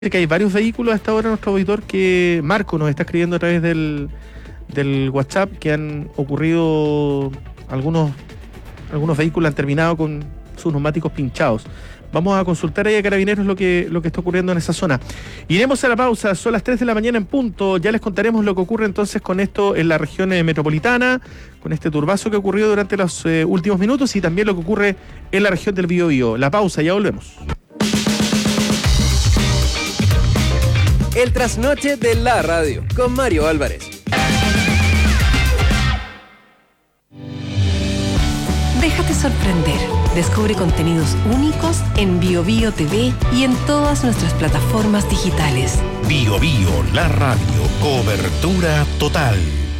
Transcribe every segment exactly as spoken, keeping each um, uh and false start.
que hay varios vehículos a esta hora, nuestro auditor, que Marco nos está escribiendo a través del, del WhatsApp, que han ocurrido algunos, algunos vehículos han terminado con sus neumáticos pinchados. Vamos a consultar ahí a Carabineros lo que, lo que está ocurriendo en esa zona. Iremos a la pausa, son las tres de la mañana en punto. Ya les contaremos lo que ocurre entonces con esto en la región eh, metropolitana, con este turbazo que ocurrió durante los eh, últimos minutos y también lo que ocurre en la región del Biobío. La pausa, ya volvemos. El trasnoche de la radio, con Mario Álvarez. Déjate sorprender. Descubre contenidos únicos en Biobío T V y en todas nuestras plataformas digitales. Biobío, la radio, cobertura total.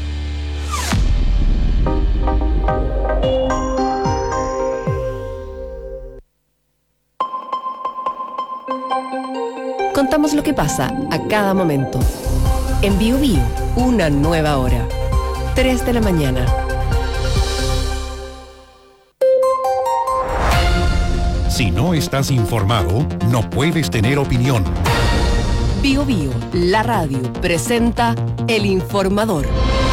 Contamos lo que pasa a cada momento. En Biobío, una nueva hora. tres de la mañana. Si no estás informado, no puedes tener opinión. Biobío, la radio, presenta El Informador.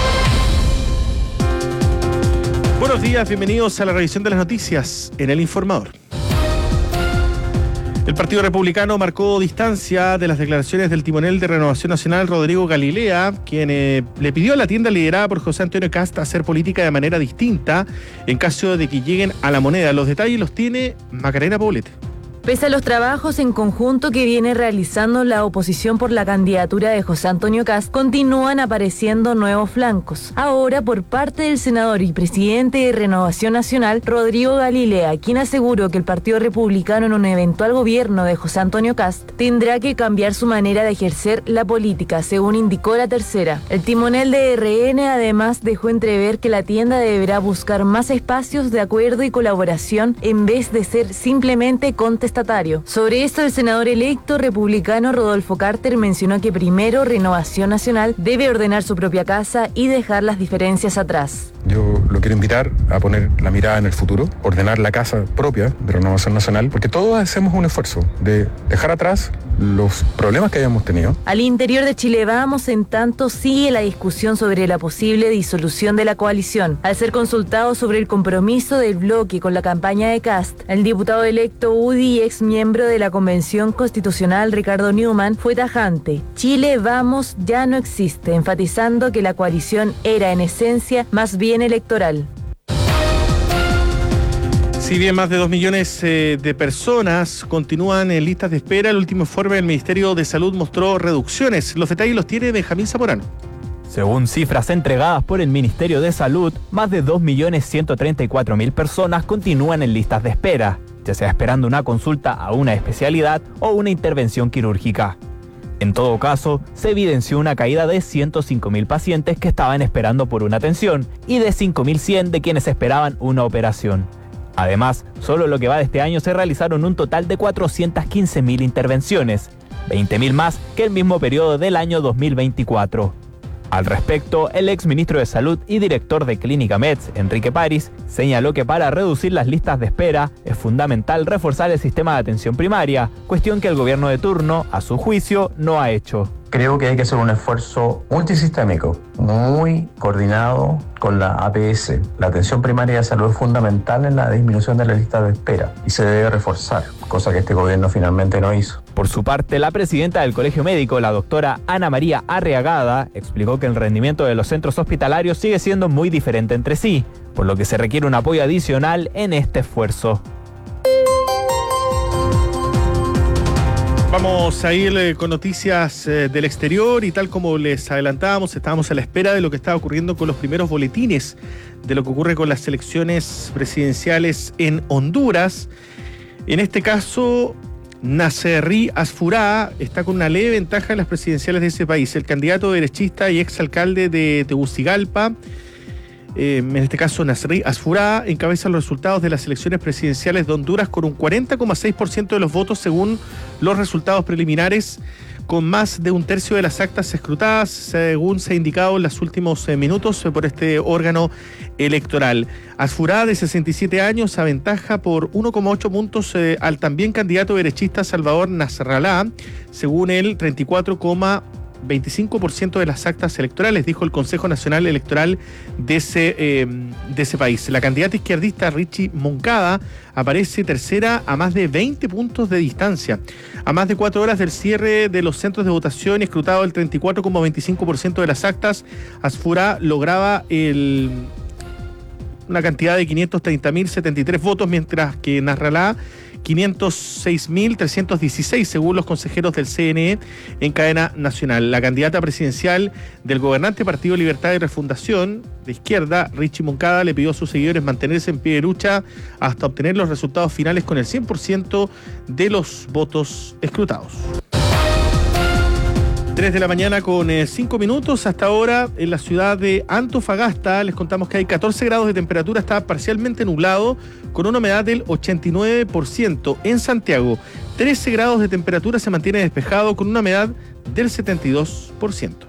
Buenos días, bienvenidos a la revisión de las noticias en El Informador. El Partido Republicano marcó distancia de las declaraciones del timonel de Renovación Nacional, Rodrigo Galilea, quien eh, le pidió a la tienda liderada por José Antonio Kast hacer política de manera distinta en caso de que lleguen a la moneda. Los detalles los tiene Macarena Poblete. Pese a los trabajos en conjunto que viene realizando la oposición por la candidatura de José Antonio Kast, continúan apareciendo nuevos flancos. Ahora, por parte del senador y presidente de Renovación Nacional, Rodrigo Galilea, quien aseguró que el Partido Republicano en un eventual gobierno de José Antonio Kast tendrá que cambiar su manera de ejercer la política, según indicó La Tercera. El timonel de R N además dejó entrever que la tienda deberá buscar más espacios de acuerdo y colaboración en vez de ser simplemente contestatario. Sobre esto, el senador electo republicano Rodolfo Carter mencionó que primero Renovación Nacional debe ordenar su propia casa y dejar las diferencias atrás. Yo lo quiero invitar a poner la mirada en el futuro, ordenar la casa propia de Renovación Nacional, porque todos hacemos un esfuerzo de dejar atrás los problemas que hayamos tenido. Al interior de Chile Vamos, en tanto, sigue la discusión sobre la posible disolución de la coalición. Al ser consultado sobre el compromiso del bloque con la campaña de Kast, el diputado electo U D I y ex miembro de la Convención Constitucional Ricardo Newman fue tajante. Chile Vamos ya no existe, enfatizando que la coalición era en esencia más bien electoral. Si bien más de dos millones eh, de personas continúan en listas de espera, el último informe del Ministerio de Salud mostró reducciones. Los detalles los tiene Benjamín Zamorano. Según cifras entregadas por el Ministerio de Salud, más de dos millones ciento treinta y cuatro mil personas continúan en listas de espera, ya sea esperando una consulta a una especialidad o una intervención quirúrgica. En todo caso, se evidenció una caída de ciento cinco mil pacientes que estaban esperando por una atención y de cinco mil cien de quienes esperaban una operación. Además, solo lo que va de este año se realizaron un total de cuatrocientas quince mil intervenciones, veinte mil más que el mismo periodo del año dos mil veinticuatro. Al respecto, el exministro de Salud y director de Clínica Meds, Enrique París, señaló que para reducir las listas de espera es fundamental reforzar el sistema de atención primaria, cuestión que el gobierno de turno, a su juicio, no ha hecho. Creo que hay que hacer un esfuerzo multisistémico, muy coordinado con la A P S. La atención primaria de salud es fundamental en la disminución de la lista de espera y se debe reforzar, cosa que este gobierno finalmente no hizo. Por su parte, la presidenta del Colegio Médico, la doctora Ana María Arriagada, explicó que el rendimiento de los centros hospitalarios sigue siendo muy diferente entre sí, por lo que se requiere un apoyo adicional en este esfuerzo. Vamos a ir eh, con noticias eh, del exterior y tal como les adelantábamos, estábamos a la espera de lo que estaba ocurriendo con los primeros boletines de lo que ocurre con las elecciones presidenciales en Honduras. En este caso, Nasserri Asfurá está con una leve ventaja en las presidenciales de ese país. El candidato derechista y exalcalde de Tegucigalpa, eh, en este caso Nasserri Asfurá, encabeza los resultados de las elecciones presidenciales de Honduras con un cuarenta coma seis por ciento de los votos según los resultados preliminares, con más de un tercio de las actas escrutadas, según se ha indicado en los últimos eh, minutos por este órgano electoral. Asfurá, de sesenta y siete años, aventaja por uno coma ocho puntos eh, al también candidato derechista Salvador Nasrallah, según el treinta y cuatro coma veinticinco por ciento de las actas electorales, dijo el Consejo Nacional Electoral de ese, eh, de ese país. La candidata izquierdista Richie Moncada aparece tercera a más de veinte puntos de distancia. A más de cuatro horas del cierre de los centros de votación y escrutado el treinta y cuatro coma veinticinco por ciento de las actas, Asfurá lograba el... una cantidad de quinientos treinta mil setenta y tres votos, mientras que Nasrallah quinientos seis mil trescientos dieciséis, según los consejeros del C N E en cadena nacional. La candidata presidencial del gobernante Partido Libertad y Refundación de izquierda, Richie Moncada, le pidió a sus seguidores mantenerse en pie de lucha hasta obtener los resultados finales con el cien por ciento de los votos escrutados. tres de la mañana con cinco minutos. Hasta ahora en la ciudad de Antofagasta les contamos que hay catorce grados de temperatura, está parcialmente nublado con una humedad del ochenta y nueve por ciento. En Santiago, trece grados de temperatura, se mantiene despejado con una humedad del setenta y dos por ciento.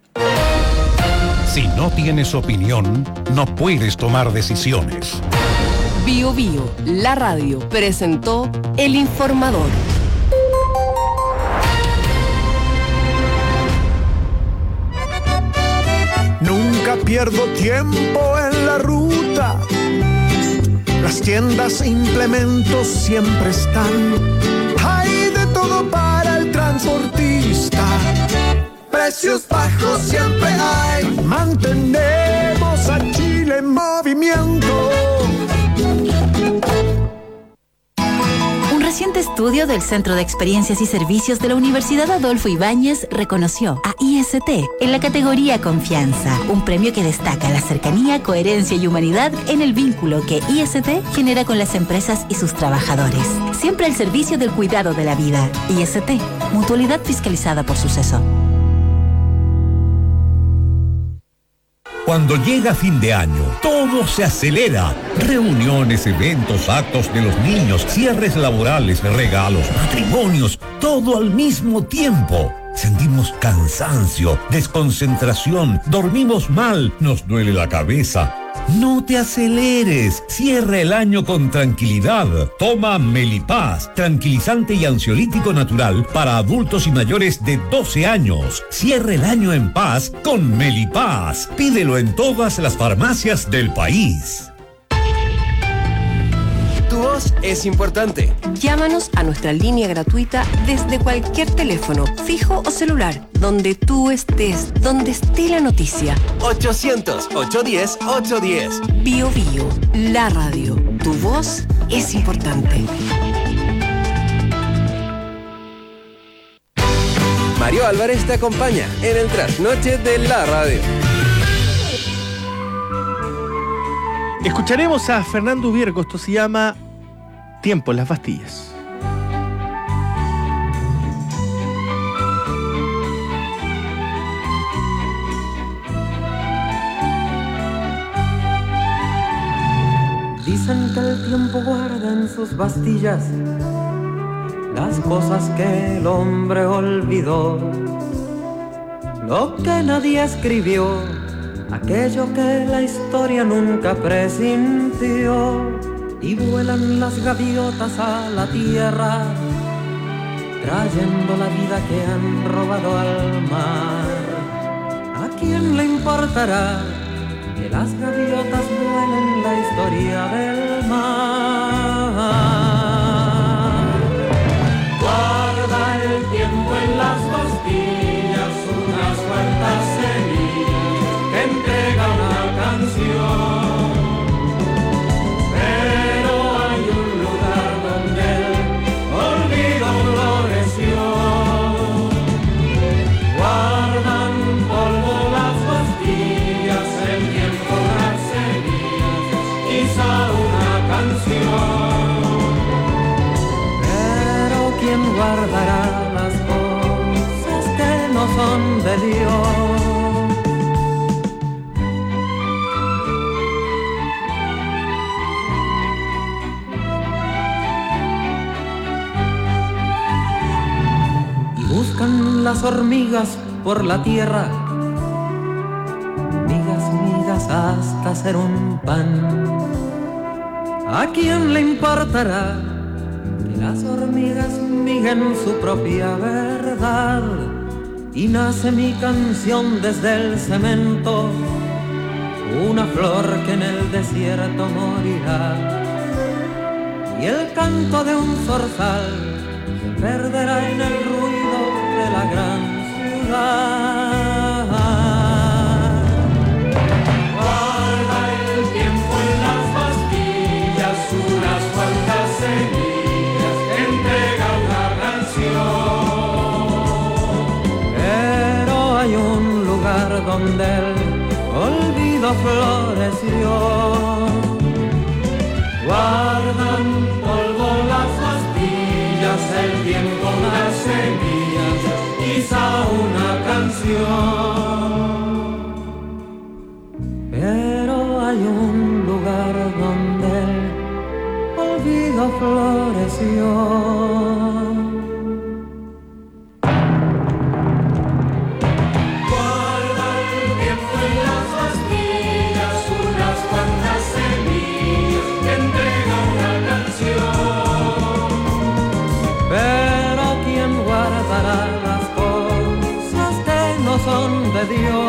Si no tienes opinión, no puedes tomar decisiones. Bio Bio, la radio, presentó El Informador. Nunca pierdo tiempo en la ruta. Las tiendas e implementos siempre están. Hay de todo para el transportista. Precios bajos siempre hay. Mantenemos a Chile en movimiento. Un reciente estudio del Centro de Experiencias y Servicios de la Universidad Adolfo Ibáñez reconoció a I S T en la categoría Confianza, un premio que destaca la cercanía, coherencia y humanidad en el vínculo que I S T genera con las empresas y sus trabajadores. Siempre al servicio del cuidado de la vida. I S T, mutualidad fiscalizada por Suceso. Cuando llega fin de año, todo se acelera. Reuniones, eventos, actos de los niños, cierres laborales, regalos, matrimonios, todo al mismo tiempo. Sentimos cansancio, desconcentración, dormimos mal, nos duele la cabeza. No te aceleres, cierra el año con tranquilidad. Toma Melipaz, tranquilizante y ansiolítico natural para adultos y mayores de doce años. Cierra el año en paz con Melipaz. Pídelo en todas las farmacias del país. Tu voz es importante. Llámanos a nuestra línea gratuita desde cualquier teléfono, fijo o celular, donde tú estés, donde esté la noticia. ochocientos, ochocientos diez, ochocientos diez. Bio Bio, la radio. Tu voz es importante. Mario Álvarez te acompaña en el trasnoche de la radio. Escucharemos a Fernando Viergo, esto se llama Tiempo en las Bastillas. Dicen que el tiempo guarda en sus bastillas las cosas que el hombre olvidó, lo que nadie escribió, aquello que la historia nunca presintió. Y vuelan las gaviotas a la tierra, trayendo la vida que han robado al mar. ¿A quién le importará que las gaviotas vuelen la historia del mar? Guarda el tiempo en las pastillas, unas cuantas semillas que entrega una canción. Guardará las cosas que no son de Dios. Y buscan Vuelan las hormigas por la tierra, migas, migas hasta hacer un pan. ¿A quién le importará que las hormigas miguen su propia verdad? Y nace mi canción desde el cemento, una flor que en el desierto morirá. Y el canto de un zorzal se perderá en el ruido de la gran ciudad. Guarda el tiempo en las pastillas, unas cuantas semillas, entrega una canción. Pero hay un lugar donde el olvido floreció. Guardan polvo las pastillas, el tiempo las semillas, quizá una canción. Pero hay un lugar donde el olvido floreció. Las cosas que no son de Dios.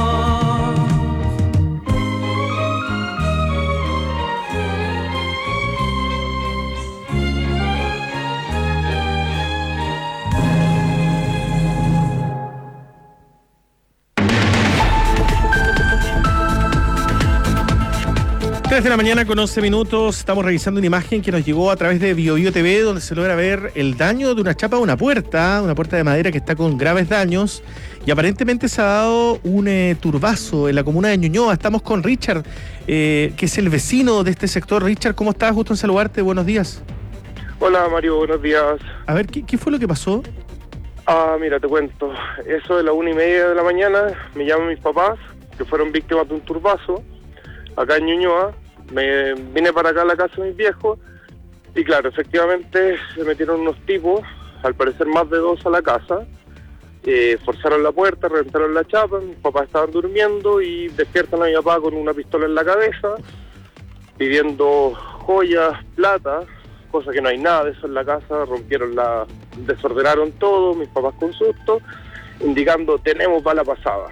tres de la mañana con once minutos, estamos revisando una imagen que nos llegó a través de BioBio T V, donde se logra ver el daño de una chapa a una puerta, una puerta de madera que está con graves daños, y aparentemente se ha dado un eh, turbazo en la comuna de Ñuñoa. Estamos con Richard, eh, que es el vecino de este sector. Richard, ¿cómo estás? Gusto en saludarte, buenos días. Hola Mario, buenos días. A ver, ¿qué, qué fue lo que pasó? Ah, mira, te cuento. Eso de la una y media de la mañana me llaman mis papás, que fueron víctimas de un turbazo, acá en Ñuñoa. Me vine para acá a la casa de mis viejos y claro, efectivamente se metieron unos tipos, al parecer más de dos a la casa, eh, forzaron la puerta, reventaron la chapa, mis papás estaban durmiendo y despiertan a mi papá con una pistola en la cabeza, pidiendo joyas, plata, cosa que no hay nada de eso en la casa, rompieron la, desordenaron todo, mis papás con susto, indicando tenemos bala pasada.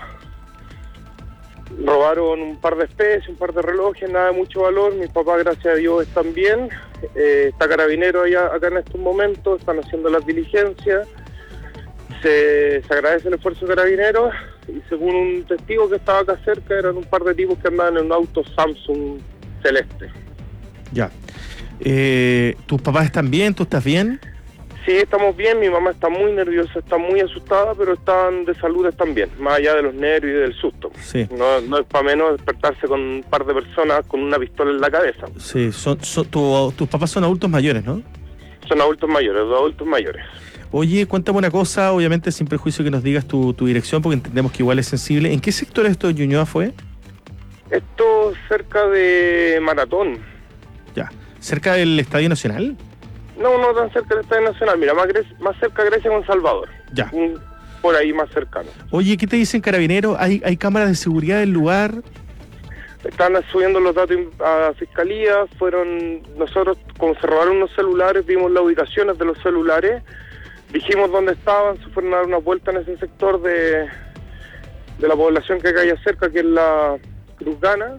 Robaron un par de especies, un par de relojes, nada de mucho valor. Mis papás, gracias a Dios, están bien. Eh, está Carabinero allá, acá en estos momentos, están haciendo las diligencias. Se, se agradece el esfuerzo de Carabineros y según un testigo que estaba acá cerca, eran un par de tipos que andaban en un auto Samsung celeste. Ya. Eh, ¿Tus papás están bien? ¿Tú estás bien? Sí, estamos bien, mi mamá está muy nerviosa, está muy asustada, pero están de salud, están bien, más allá de los nervios y del susto. Sí. No, no es para menos despertarse con un par de personas con una pistola en la cabeza. Sí, son, son, tu, tus papás son adultos mayores, ¿no? Son adultos mayores, dos adultos mayores. Oye, cuéntame una cosa, obviamente sin prejuicio que nos digas tu, tu dirección, porque entendemos que igual es sensible. ¿En qué sector esto de Ñuñoa fue? Esto cerca de Maratón. Ya, ¿cerca del Estadio Nacional? No, no tan cerca del Estadio Nacional, mira, más, Grecia, más cerca Grecia con Salvador. Ya. Un, por ahí más cercano. Oye, ¿qué te dicen Carabineros? ¿Hay, hay cámaras de seguridad del lugar? Están subiendo los datos a Fiscalía, fueron, nosotros, como se robaron unos celulares, vimos las ubicaciones de los celulares, dijimos dónde estaban, se fueron a dar una vuelta en ese sector de, de la población que hay cerca, que es la Cruzgana,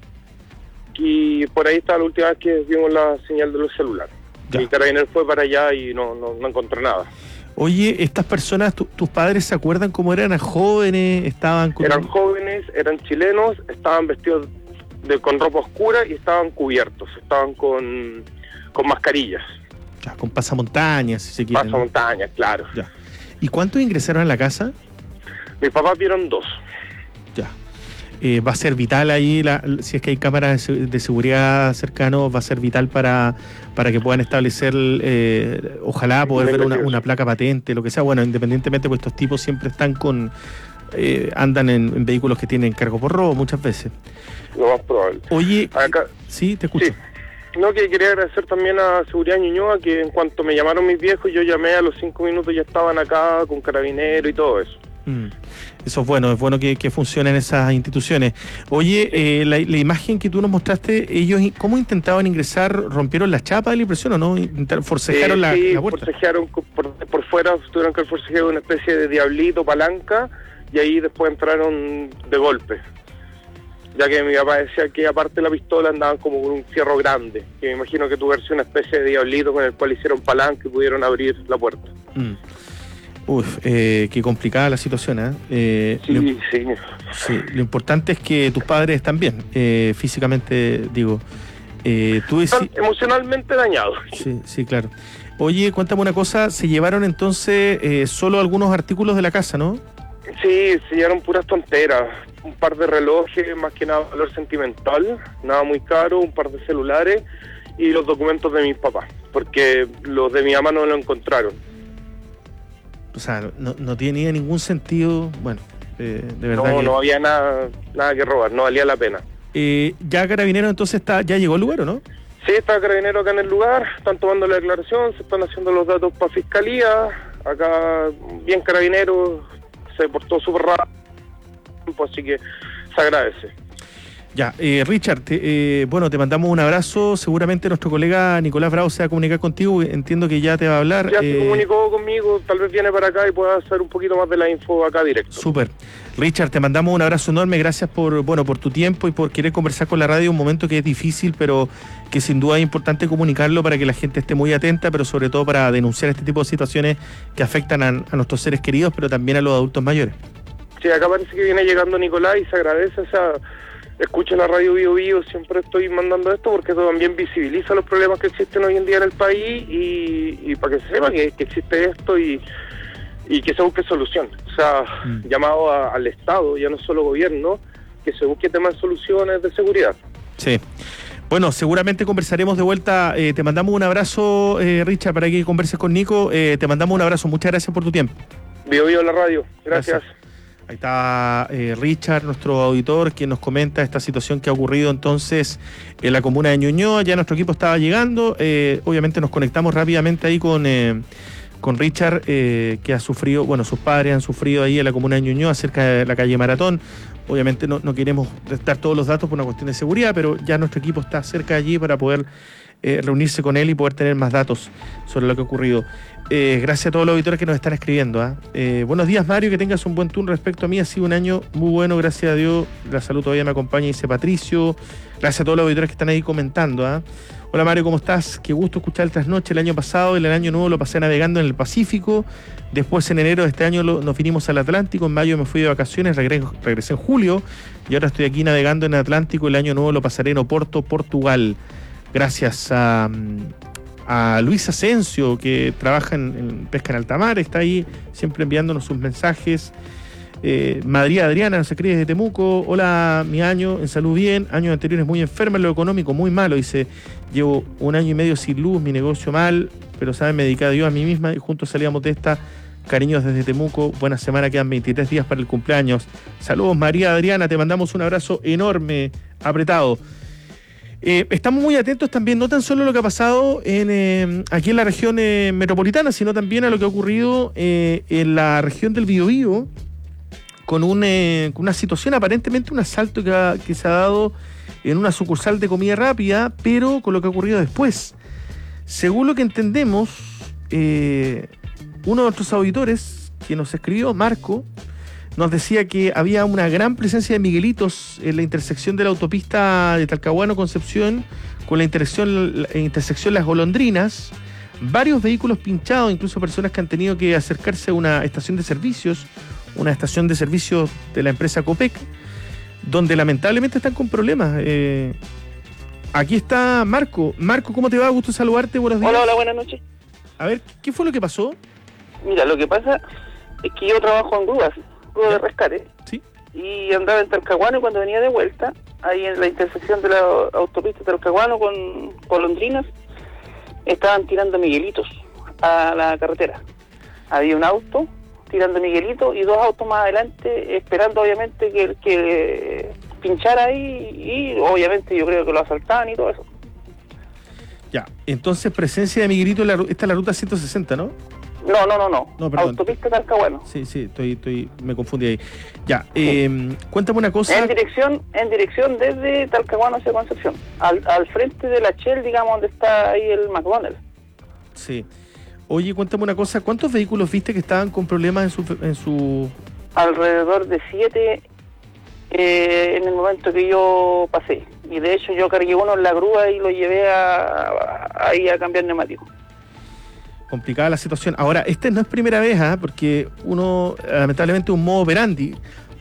y por ahí está la última vez que vimos la señal de los celulares. Ya. Y Carabineros fue para allá y no, no, no encontró nada. Oye, estas personas, tu, ¿tus padres se acuerdan cómo eran? ¿Eran jóvenes? ¿Estaban con... Eran jóvenes, eran chilenos, estaban vestidos de, con ropa oscura y estaban cubiertos, estaban con, con mascarillas. Ya, con pasamontañas, si se quiere. Pasamontañas, claro. Ya. ¿Y cuántos ingresaron a la casa? Mis papás vieron dos. Ya. Eh, va a ser vital ahí, la, si es que hay cámaras de, de seguridad cercanos, va a ser vital para, para que puedan establecer, eh, ojalá poder ver una, una placa patente, lo que sea. Bueno, independientemente, pues estos tipos siempre están con, eh, andan en, en vehículos que tienen cargo por robo muchas veces. Lo más probable. Oye, acá, sí, te escucho. Sí. No, que quería agradecer también a Seguridad Ñuñoa, que en cuanto me llamaron mis viejos, yo llamé a los cinco minutos, ya estaban acá con carabineros y todo eso. Mm. Eso es bueno, es bueno que, que funcionen esas instituciones. Oye, eh, la, la imagen que tú nos mostraste, ellos, ¿cómo intentaban ingresar? ¿Rompieron la chapa de la impresión o no? Intentaron, ¿forcejaron eh, la, sí, la puerta? forcejearon por, por fuera, tuvieron que forcejear una especie de diablito, palanca, y ahí después entraron de golpe. Ya que mi papá decía que aparte de la pistola andaban como con un fierro grande, que me imagino que tuvo que ser una especie de diablito con el cual hicieron palanca y pudieron abrir la puerta. Mm. Uf, eh, qué complicada la situación, ¿eh? eh sí, lo, sí. Sí, lo importante es que tus padres están bien, eh, físicamente, digo. Eh, tú Están deci- emocionalmente dañados. Sí, sí, claro. Oye, cuéntame una cosa, se llevaron entonces eh, solo algunos artículos de la casa, ¿no? Sí, se llevaron puras tonteras, un par de relojes, más que nada valor sentimental, nada muy caro, un par de celulares y los documentos de mis papás, porque los de mi mamá no lo encontraron. O sea, no, no tenía ningún sentido, bueno, eh, de verdad No, que... no había nada, nada que robar, no valía la pena. Eh, ya Carabineros entonces está, ya llegó al lugar, ¿o no? Sí, está Carabinero acá en el lugar, están tomando la declaración, se están haciendo los datos para Fiscalía, acá bien Carabineros, se portó súper rápido, así que se agradece. Ya, eh, Richard, te, eh, bueno, te mandamos un abrazo, seguramente nuestro colega Nicolás Bravo se va a comunicar contigo, entiendo que ya te va a hablar. Ya eh, se comunicó conmigo, tal vez viene para acá y pueda hacer un poquito más de la info acá directo. Súper. Richard, te mandamos un abrazo enorme, gracias por, bueno, por tu tiempo y por querer conversar con la radio, un momento que es difícil, pero que sin duda es importante comunicarlo para que la gente esté muy atenta, pero sobre todo para denunciar este tipo de situaciones que afectan a, a nuestros seres queridos, pero también a los adultos mayores. Sí, acá parece que viene llegando Nicolás y se agradece esa... Escucha la radio Bio Bio, siempre estoy mandando esto porque eso también visibiliza los problemas que existen hoy en día en el país y, y para que se sepa que, que existe esto y, y que se busque solución. O sea, mm. llamado a, al Estado, ya no solo gobierno, que se busque temas de soluciones de seguridad. Sí. Bueno, seguramente conversaremos de vuelta. Eh, te mandamos un abrazo, eh, Richard, para que converses con Nico. Eh, te mandamos un abrazo. Muchas gracias por tu tiempo. Bio Bio la radio. Gracias. Gracias. Ahí está eh, Richard, nuestro auditor, quien nos comenta esta situación que ha ocurrido entonces en la comuna de Ñuñoa. Ya nuestro equipo estaba llegando. Eh, obviamente nos conectamos rápidamente ahí con, eh, con Richard, eh, que ha sufrido, bueno, sus padres han sufrido ahí en la comuna de Ñuñoa, cerca de la calle Maratón. Obviamente no, no queremos dar todos los datos por una cuestión de seguridad, pero ya nuestro equipo está cerca de allí para poder eh, reunirse con él y poder tener más datos sobre lo que ha ocurrido. Eh, gracias a todos los auditores que nos están escribiendo. ¿eh? Eh, buenos días, Mario, que tengas un buen turno. Respecto a mí, ha sido un año muy bueno, gracias a Dios. La salud todavía me acompaña, dice Patricio. Gracias a todos los auditores que están ahí comentando. ¿eh? Hola, Mario, ¿cómo estás? Qué gusto escuchar el trasnoche. El año pasado, el año nuevo lo pasé navegando en el Pacífico. Después, en enero de este año, lo, nos vinimos al Atlántico. En mayo me fui de vacaciones, regreso, regresé en julio. Y ahora estoy aquí navegando en el Atlántico. El año nuevo lo pasaré en Oporto, Portugal. Gracias a... a Luis Asensio, que trabaja en, en pesca en alta mar, está ahí siempre enviándonos sus mensajes. Eh, Madrid Adriana nos escribe desde Temuco. Hola, mi año, en salud bien, años anteriores muy enferma, en lo económico muy malo, dice, llevo un año y medio sin luz, mi negocio mal, pero saben, me dediqué a Dios, a mí misma, y juntos salíamos de esta. Cariños desde Temuco, buena semana, quedan veintitrés días para el cumpleaños. Saludos, María Adriana, te mandamos un abrazo enorme, apretado. Eh, estamos muy atentos también, no tan solo a lo que ha pasado en, eh, aquí en la región eh, metropolitana, sino también a lo que ha ocurrido eh, en la región del Biobío, con, un, eh, con una situación, aparentemente un asalto que, ha, que se ha dado en una sucursal de comida rápida, pero con lo que ha ocurrido después. Según lo que entendemos, eh, uno de nuestros auditores, que nos escribió, Marco, nos decía que había una gran presencia de miguelitos en la intersección de la autopista de Talcahuano-Concepción con la intersección, la intersección Las Golondrinas, varios vehículos pinchados, incluso personas que han tenido que acercarse a una estación de servicios, una estación de servicios de la empresa Copec, donde lamentablemente están con problemas. Eh, aquí está Marco. Marco, ¿cómo te va? Gusto saludarte, buenos días. Hola, hola, buenas noches. A ver, ¿qué fue lo que pasó? Mira, lo que pasa es que yo trabajo en grúas, grúa de rescate. Sí. Y andaba en Talcahuano y cuando venía de vuelta, ahí en la intersección de la autopista Talcahuano con Golondrinas, estaban tirando miguelitos a la carretera. Había un auto tirando miguelitos y dos autos más adelante esperando obviamente que, que pinchara ahí y obviamente yo creo que lo asaltaban y todo eso. Ya, entonces presencia de Miguelito, en la, esta es la ruta ciento sesenta, ¿no? No, no, no, no. No, perdón. Autopista Talcahuano. Sí, sí, estoy, estoy, me confundí ahí. Ya, eh, sí. Cuéntame una cosa. En dirección, en dirección desde Talcahuano hacia Concepción, al, al frente de la Shell, digamos, donde está ahí el McDonald's. Sí. Oye, cuéntame una cosa, ¿cuántos vehículos viste que estaban con problemas en su... En su... Alrededor de siete eh, en el momento que yo pasé. Y de hecho yo cargué uno en la grúa y lo llevé a, a, ahí a cambiar neumático. Complicada la situación. Ahora, esta no es primera vez, ¿eh? Porque uno, lamentablemente, un modo operandi.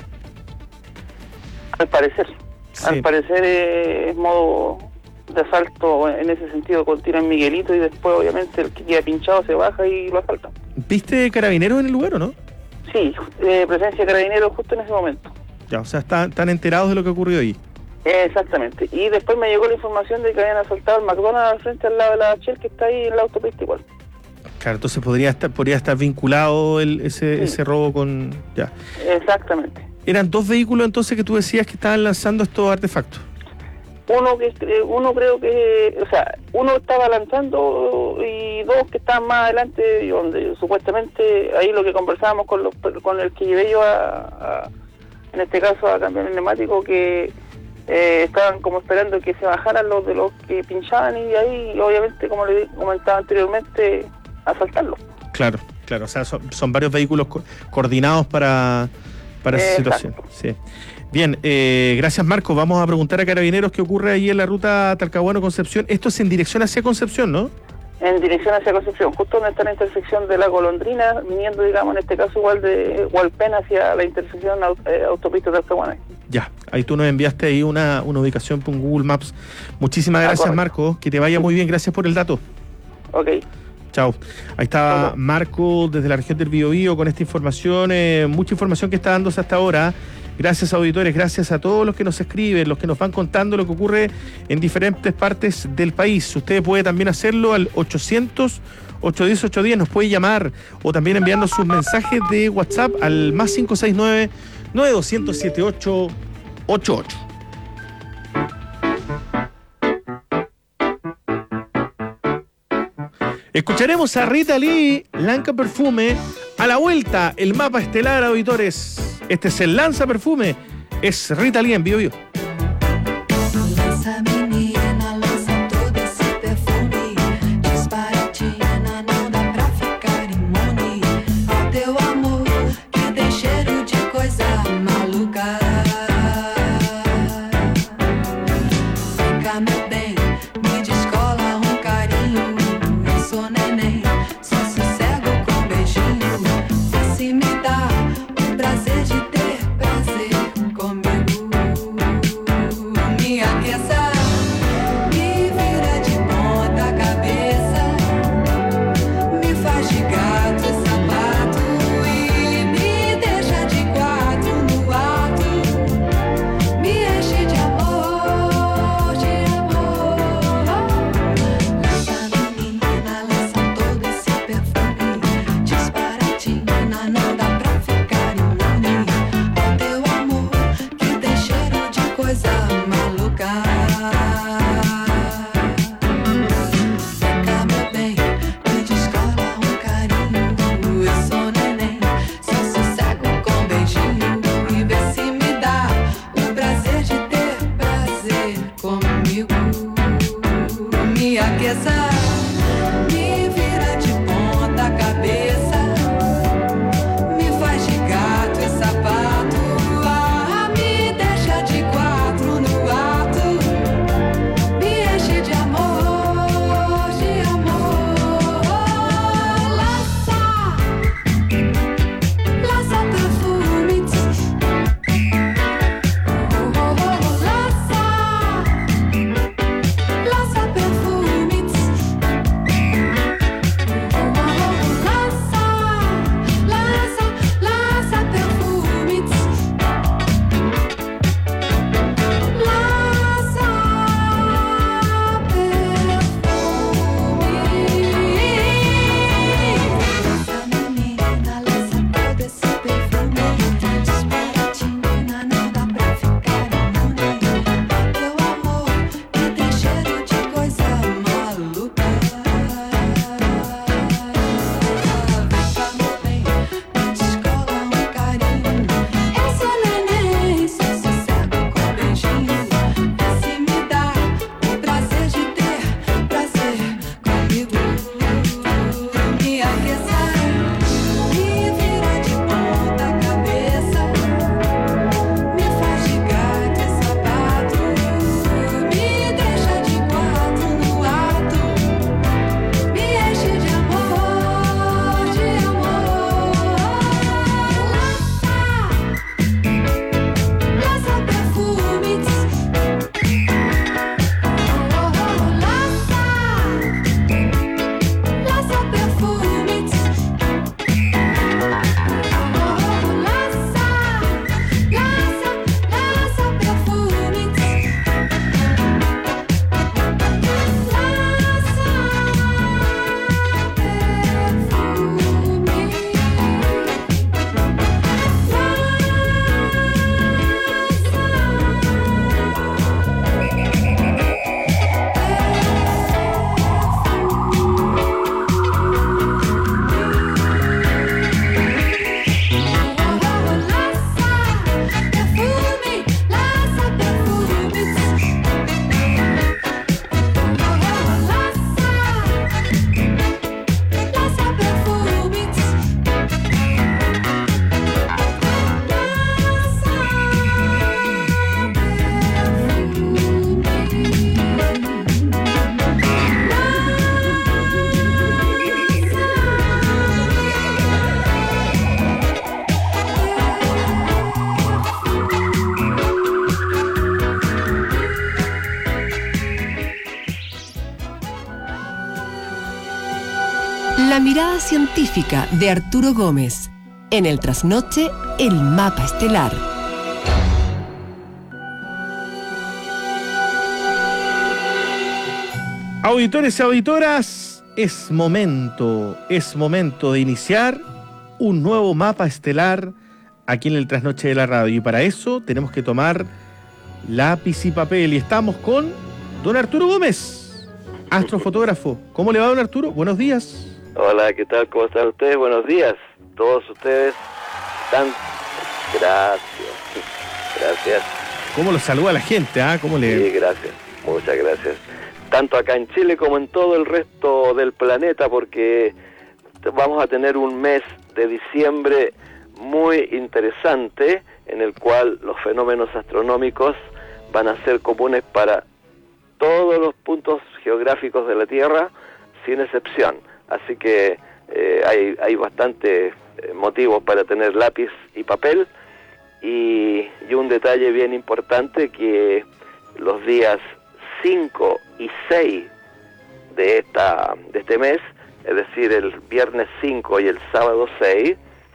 Al parecer. Sí. Al parecer eh, es modo de asalto en ese sentido, con tiro en Miguelito y después, obviamente, el que queda pinchado se baja y lo asalta. ¿Viste carabineros en el lugar o no? Sí, eh, presencia de carabineros justo en ese momento. Ya, o sea, están, están enterados de lo que ocurrió ahí. Exactamente. Y después me llegó la información de que habían asaltado el McDonald's al frente al lado de la Shell, que está ahí en la autopista igual. Claro, entonces podría estar podría estar vinculado el, ese, sí. ese robo con... ya. Exactamente. Eran dos vehículos entonces que tú decías que estaban lanzando estos artefactos. Uno que uno creo que, o sea, uno estaba lanzando y dos que estaban más adelante, donde supuestamente ahí lo que conversábamos con los, con el que llevé yo a, a en este caso a cambiar el neumático, que eh, estaban como esperando que se bajaran los de los que pinchaban y ahí obviamente, como le comentaba anteriormente, asaltarlo. Claro, claro, o sea, son, son varios vehículos co- coordinados para, para esa Exacto. situación. Sí. Bien, eh, gracias Marco. Vamos a preguntar a Carabineros qué ocurre ahí en la ruta Talcahuano-Concepción. Esto es en dirección hacia Concepción, ¿no? En dirección hacia Concepción, justo donde está la intersección de la Golondrina, viniendo, digamos, en este caso igual de Hualpén hacia la intersección eh, autopista de Talcahuano. Ya, ahí tú nos enviaste ahí una, una ubicación con Google Maps. Muchísimas gracias, ah, Marco. Que te vaya muy bien. Gracias por el dato. Ok. Chao. Ahí estaba Marco desde la región del Biobío con esta información, eh, mucha información que está dándose hasta ahora. Gracias, auditores, gracias a todos los que nos escriben, los que nos van contando lo que ocurre en diferentes partes del país. Usted puede también hacerlo al ochocientos, ochocientos diez, ochocientos diez, nos puede llamar o también enviando sus mensajes de WhatsApp al más cinco seis nueve, nueve dos cero cero, siete ocho ocho ocho. Escucharemos a Rita Lee, Lanza Perfume. A la vuelta, el mapa estelar, auditores. Este es el Lanza Perfume. Es Rita Lee en Bio Bio. mirada científica de Arturo Gómez. En el trasnoche, el mapa estelar. Auditores y auditoras, es momento, es momento de iniciar un nuevo mapa estelar aquí en el Trasnoche de la Radio. Y para eso tenemos que tomar lápiz y papel. Y estamos con don Arturo Gómez, astrofotógrafo. ¿Cómo le va, don Arturo? Buenos días. Hola, ¿qué tal? ¿Cómo están ustedes? Buenos días. Todos ustedes están... Gracias. Gracias. ¿Cómo lo saluda la gente? ¿Ah? ¿Cómo le... Sí, gracias. Muchas gracias. Tanto acá en Chile como en todo el resto del planeta, porque vamos a tener un mes de diciembre muy interesante, en el cual los fenómenos astronómicos van a ser comunes para todos los puntos geográficos de la Tierra, sin excepción. Así que eh, hay, hay bastantes eh, motivos para tener lápiz y papel, y, y un detalle bien importante, que los días cinco y seis de esta de este mes, es decir, el viernes cinco y el sábado seis,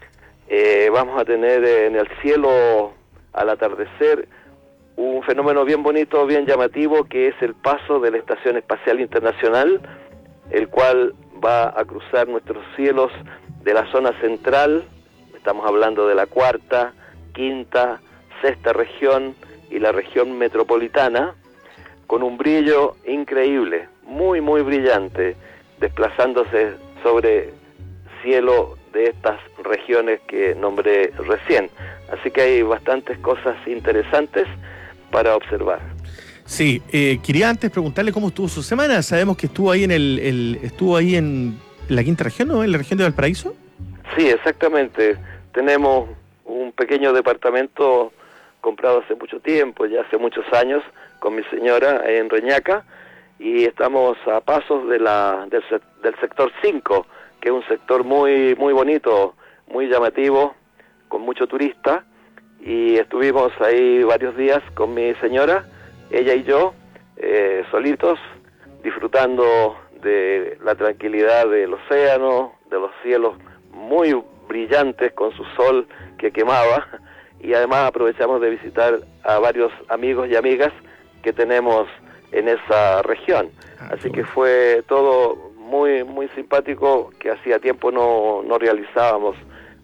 eh, vamos a tener en el cielo al atardecer un fenómeno bien bonito, bien llamativo, que es el paso de la Estación Espacial Internacional, el cual va a cruzar nuestros cielos de la zona central. Estamos hablando de la cuarta, quinta, sexta región y la región metropolitana, con un brillo increíble, muy muy brillante, desplazándose sobre cielo de estas regiones que nombré recién. Así que hay bastantes cosas interesantes para observar. Sí, eh, quería antes preguntarle cómo estuvo su semana. Sabemos que estuvo ahí en el, el estuvo ahí en la quinta región, ¿no? En la región de Valparaíso. Sí, exactamente. Tenemos un pequeño departamento comprado hace mucho tiempo, ya hace muchos años, con mi señora en Reñaca, y estamos a pasos de la del, del sector cinco, que es un sector muy muy bonito, muy llamativo, con mucho turista, y estuvimos ahí varios días con mi señora, ella y yo, eh, solitos, disfrutando de la tranquilidad del océano, de los cielos muy brillantes con su sol que quemaba, y además aprovechamos de visitar a varios amigos y amigas que tenemos en esa región. Así que fue todo muy muy simpático, que hacía tiempo no, no realizábamos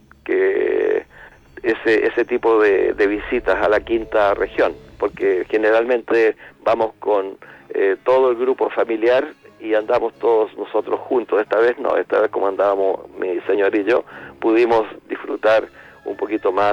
que ese ese tipo de, de visitas a la quinta región, porque generalmente vamos con eh, todo el grupo familiar y andamos todos nosotros juntos. Esta vez no, esta vez como andábamos mi señor y yo, pudimos disfrutar un poquito más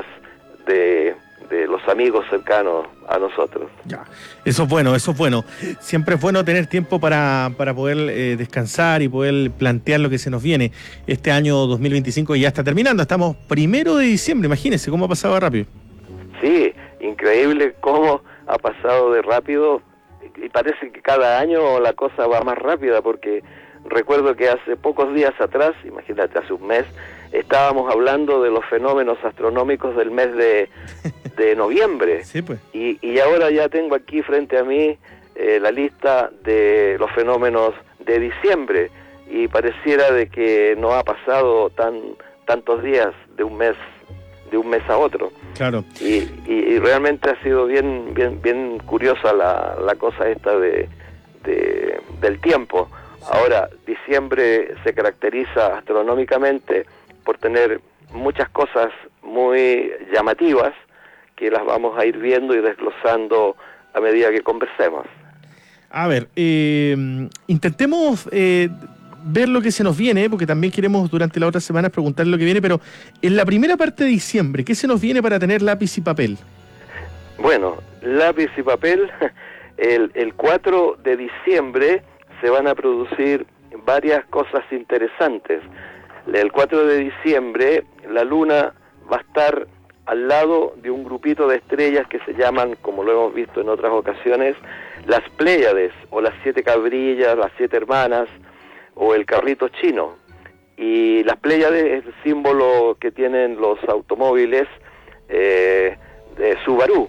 de, de los amigos cercanos a nosotros. Ya, eso es bueno, eso es bueno. Siempre es bueno tener tiempo para, para poder eh, descansar y poder plantear lo que se nos viene. Este año dos mil veinticinco ya está terminando, estamos primero de diciembre, imagínense cómo ha pasado rápido. Sí, increíble cómo ha pasado de rápido, y parece que cada año la cosa va más rápida, porque recuerdo que hace pocos días atrás, imagínate, hace un mes, estábamos hablando de los fenómenos astronómicos del mes de, de noviembre. Sí, pues. Y, y ahora ya tengo aquí frente a mí eh, la lista de los fenómenos de diciembre, y pareciera de que no ha pasado tan tantos días de un mes de un mes a otro. Claro. Y, y, y realmente ha sido bien bien bien curiosa la, la cosa esta de, de del tiempo. Ahora, diciembre se caracteriza astronómicamente por tener muchas cosas muy llamativas, que las vamos a ir viendo y desglosando a medida que conversemos. A ver, eh, intentemos eh, ver lo que se nos viene, porque también queremos durante las otras semanas preguntar lo que viene, pero en la primera parte de diciembre, ¿qué se nos viene para tener lápiz y papel? Bueno, lápiz y papel, el, el cuatro de diciembre se van a producir varias cosas interesantes. El cuatro de diciembre la luna va a estar al lado de un grupito de estrellas que se llaman, como lo hemos visto en otras ocasiones, las Pléyades, o las siete cabrillas, las siete hermanas, o el carrito chino. Y las Pléyades es el símbolo que tienen los automóviles eh, de Subaru.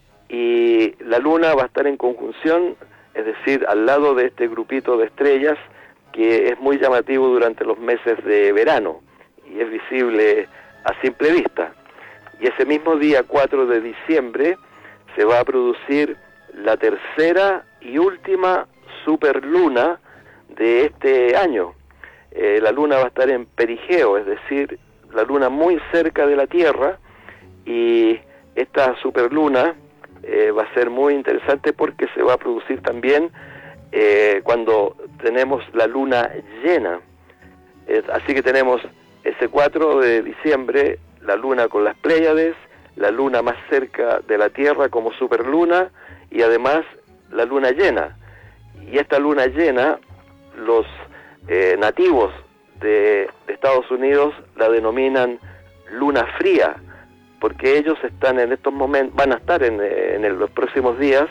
Y la luna va a estar en conjunción, es decir, al lado de este grupito de estrellas, que es muy llamativo durante los meses de verano y es visible a simple vista. Y ese mismo día, cuatro de diciembre, se va a producir la tercera y última superluna de este año. Eh, la luna va a estar en perigeo, es decir, la luna muy cerca de la Tierra, y esta superluna eh, va a ser muy interesante porque se va a producir también eh, cuando tenemos la luna llena. Eh, así que tenemos ese cuatro de diciembre, la luna con las Pléyades, la luna más cerca de la Tierra como superluna, y además la luna llena. Y esta luna llena, los eh, nativos de, de Estados Unidos la denominan luna fría, porque ellos están en estos momentos, van a estar en, en el, los próximos días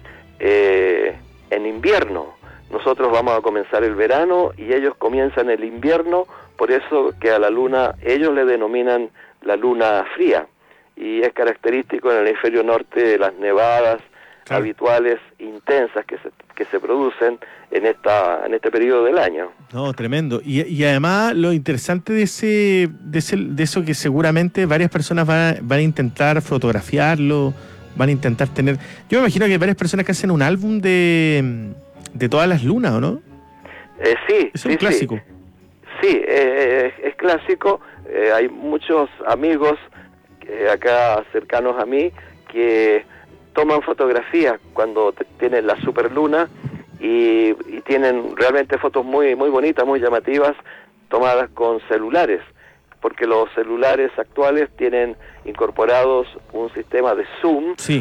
eh, en invierno. Nosotros vamos a comenzar el verano y ellos comienzan el invierno, por eso que a la luna ellos le denominan la luna fría, y es característico en el hemisferio norte de las nevadas claro. habituales intensas que se que se producen en esta en este periodo del año. No, tremendo. Y, y además lo interesante de ese de ese de eso que seguramente varias personas van a, van a intentar fotografiarlo, van a intentar tener. Yo me imagino que hay varias personas que hacen un álbum de de todas las lunas, ¿o no? Eh, sí, es sí, un clásico. Sí, sí eh, es, es clásico. Eh, hay muchos amigos eh, acá cercanos a mí que toman fotografías cuando t- tienen la superluna y, y tienen realmente fotos muy muy bonitas, muy llamativas, tomadas con celulares, porque los celulares actuales tienen incorporados un sistema de zoom sí,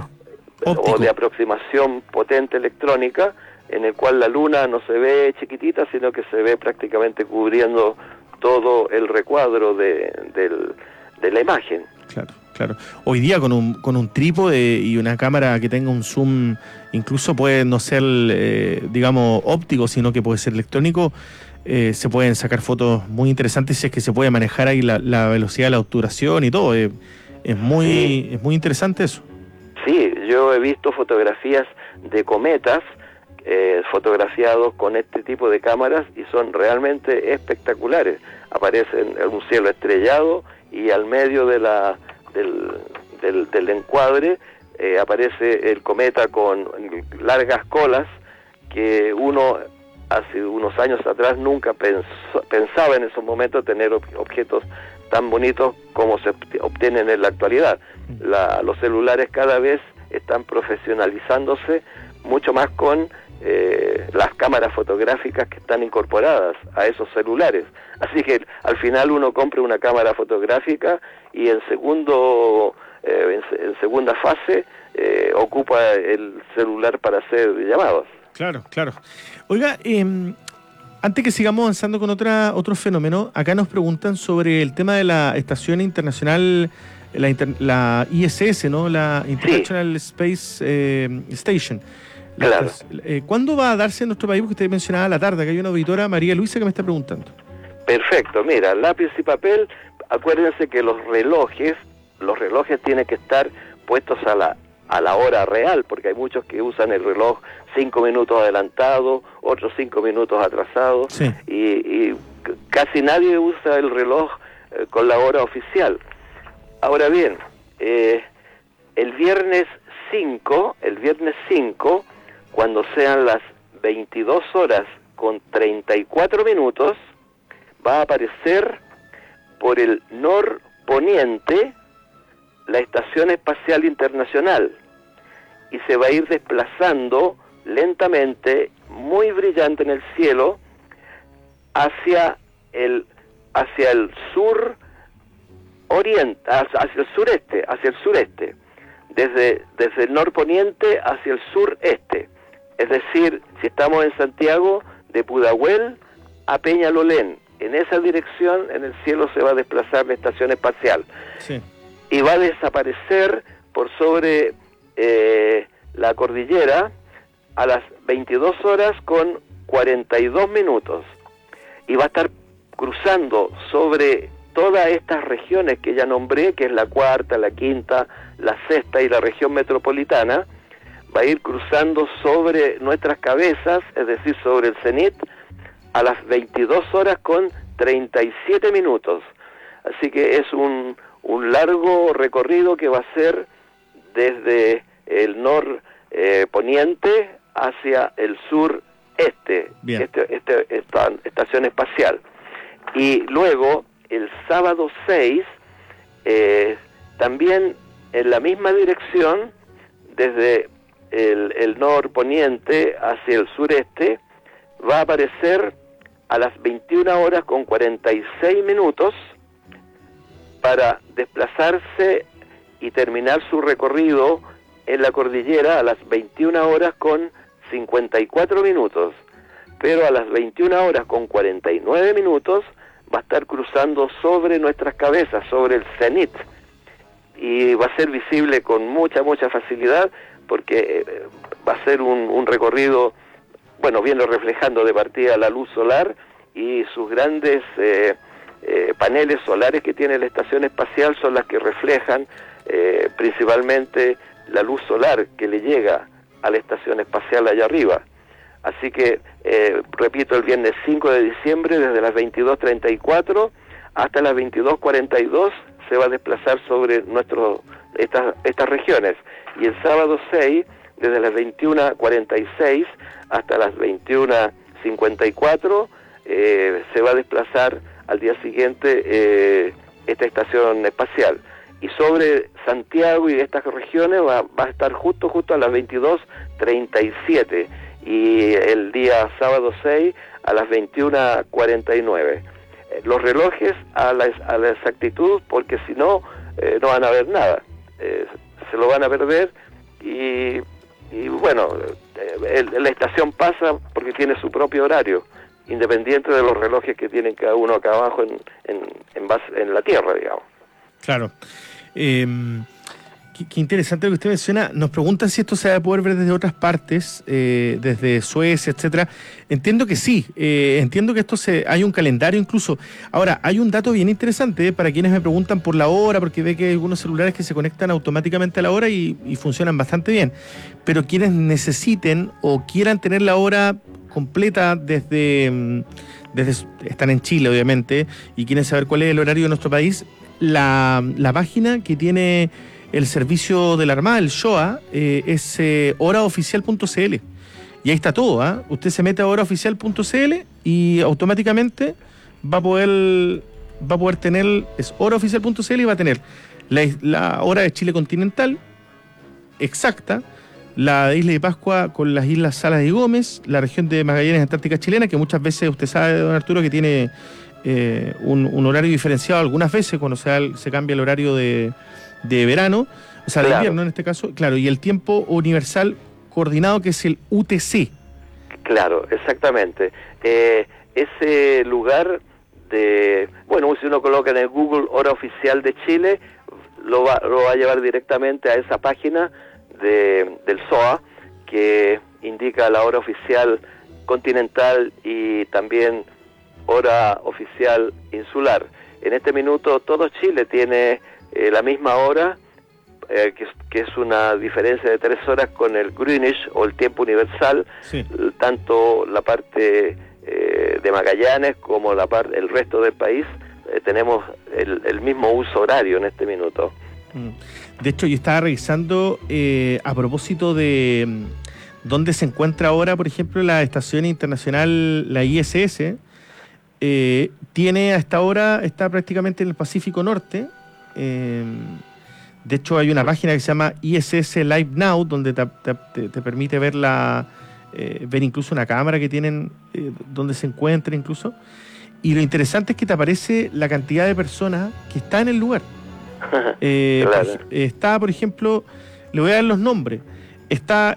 o de aproximación potente electrónica, en el cual la luna no se ve chiquitita, sino que se ve prácticamente cubriendo todo el recuadro de, del, de la imagen. Claro, claro. Hoy día con un con un trípode y una cámara que tenga un zoom, incluso puede no ser, eh, digamos, óptico, sino que puede ser electrónico, eh, se pueden sacar fotos muy interesantes si es que se puede manejar ahí la, la velocidad de la obturación y todo. Eh, es muy sí. es muy interesante eso. Sí, yo he visto fotografías de cometas eh, fotografiados con este tipo de cámaras y son realmente espectaculares. Aparecen en un cielo estrellado y al medio de la del, del, del encuadre eh, aparece el cometa con largas colas que uno hace unos años atrás nunca pensó, pensaba en esos momentos tener ob- objetos tan bonitos como se obtienen en la actualidad. La, los celulares cada vez están profesionalizándose mucho más con eh, las cámaras fotográficas que están incorporadas a esos celulares. Así que al final uno compra una cámara fotográfica y en segundo eh, en, en segunda fase eh, ocupa el celular para hacer llamados. Claro, claro. Oiga, eh, antes que sigamos avanzando con otra otro fenómeno, acá nos preguntan sobre el tema de la estación internacional, la, inter, la I S S, ¿no? La International sí. Space eh, Station. La, claro. Eh, ¿Cuándo va a darse en nuestro país? Porque usted mencionaba a la tarde, que hay una auditora, María Luisa, que me está preguntando. Perfecto, mira, lápiz y papel, acuérdense que los relojes, los relojes tienen que estar puestos a la a la hora real, porque hay muchos que usan el reloj cinco minutos adelantado, otros cinco minutos atrasado, sí. y, y casi nadie usa el reloj eh, con la hora oficial. Ahora bien, eh, el viernes cinco, el viernes cinco, cuando sean las veintidós horas con treinta y cuatro minutos, va a aparecer por el norponiente la Estación Espacial Internacional y se va a ir desplazando lentamente, muy brillante en el cielo, hacia el hacia el sur oriente, hacia el sureste, hacia el sureste, desde desde el norponiente hacia el sureste. Es decir, si estamos en Santiago, de Pudahuel a Peñalolén, en esa dirección en el cielo se va a desplazar la estación espacial. Sí. Y va a desaparecer por sobre eh, la cordillera a las veintidós horas con cuarenta y dos minutos. Y va a estar cruzando sobre todas estas regiones que ya nombré, que es la cuarta, la quinta, la sexta y la región metropolitana. Va a ir cruzando sobre nuestras cabezas, es decir, sobre el cenit, a las veintidós horas con treinta y siete minutos. Así que es un, un largo recorrido que va a ser desde el nor eh, poniente hacia el sur este, este, este esta estación espacial. Y luego el sábado seis, eh, también en la misma dirección, desde el, el norponiente hacia el sureste, va a aparecer a las veintiuna horas con cuarenta y seis minutos para desplazarse y terminar su recorrido en la cordillera a las veintiuna horas con cincuenta y cuatro minutos, pero a las veintiuna horas con cuarenta y nueve minutos va a estar cruzando sobre nuestras cabezas, sobre el cenit, y va a ser visible con mucha, mucha facilidad, porque eh, va a ser un, un recorrido, bueno, viene reflejando de partida la luz solar y sus grandes eh, eh, paneles solares que tiene la estación espacial son las que reflejan eh, principalmente la luz solar que le llega a la estación espacial allá arriba. Así que, eh, repito, el viernes cinco de diciembre, desde las veintidós treinta y cuatro hasta las veintidós cuarenta y dos, se va a desplazar sobre nuestro, estas, estas regiones. Y el sábado seis, desde las veintiuna cuarenta y seis hasta las veintiuna cincuenta y cuatro, eh, se va a desplazar al día siguiente eh, esta estación espacial. Y sobre Santiago y estas regiones va, va a estar justo, justo a las veintidós treinta y siete. Y el día sábado seis a las veintiuna cuarenta y nueve. Los relojes a la, a la exactitud, porque si no, eh, no van a ver nada. Eh, se lo van a perder y, y bueno, eh, el, la estación pasa porque tiene su propio horario, independiente de los relojes que tienen cada uno acá abajo en, en, en, base, en la Tierra, digamos. Claro. Eh... Qué, qué interesante lo que usted menciona. Nos preguntan si esto se va a poder ver desde otras partes, eh, desde Suecia, etcétera. Entiendo que sí. Eh, entiendo que esto se hay un calendario incluso. Ahora, hay un dato bien interesante eh, para quienes me preguntan por la hora, porque ve que hay algunos celulares que se conectan automáticamente a la hora y, y funcionan bastante bien. Pero quienes necesiten o quieran tener la hora completa desde, desde están en Chile, obviamente, y quieren saber cuál es el horario de nuestro país, la, la página que tiene el servicio de la Armada, el SHOA, eh, es eh, hora oficial punto c l. Y ahí está todo, ¿ah? ¿eh? Usted se mete a hora oficial punto c l y automáticamente va a poder va a poder tener, es hora oficial punto c l y va a tener la, la hora de Chile continental exacta, la de Isla de Pascua con las islas Salas y Gómez, la región de Magallanes Antártica chilena, que muchas veces usted sabe, don Arturo, que tiene eh, un, un horario diferenciado algunas veces cuando se, se cambia el horario de de verano, o sea, de claro. invierno en este caso, claro, y el tiempo universal coordinado, que es el U T C. Claro, exactamente. Eh, ese lugar de, bueno, si uno coloca en el Google hora oficial de Chile, lo va, lo va a llevar directamente a esa página de, del S O A, que indica la hora oficial continental y también hora oficial insular. En este minuto todo Chile tiene Eh, la misma hora, eh, que, que es una diferencia de tres horas con el Greenwich o el tiempo universal, sí. Tanto la parte eh, de Magallanes como la parte, el resto del país, eh, tenemos el, el mismo uso horario en este minuto. De hecho, yo estaba revisando eh, a propósito de mm, dónde se encuentra ahora, por ejemplo, la estación internacional, la I S S, eh, tiene a esta hora, está prácticamente en el Pacífico Norte. Eh, de hecho hay una página que se llama I S S Live Now, donde te, te, te permite ver la eh, ver incluso una cámara que tienen eh, donde se encuentra incluso, y lo interesante es que te aparece la cantidad de personas que está en el lugar. eh, claro. por, está por ejemplo, le voy a dar los nombres, está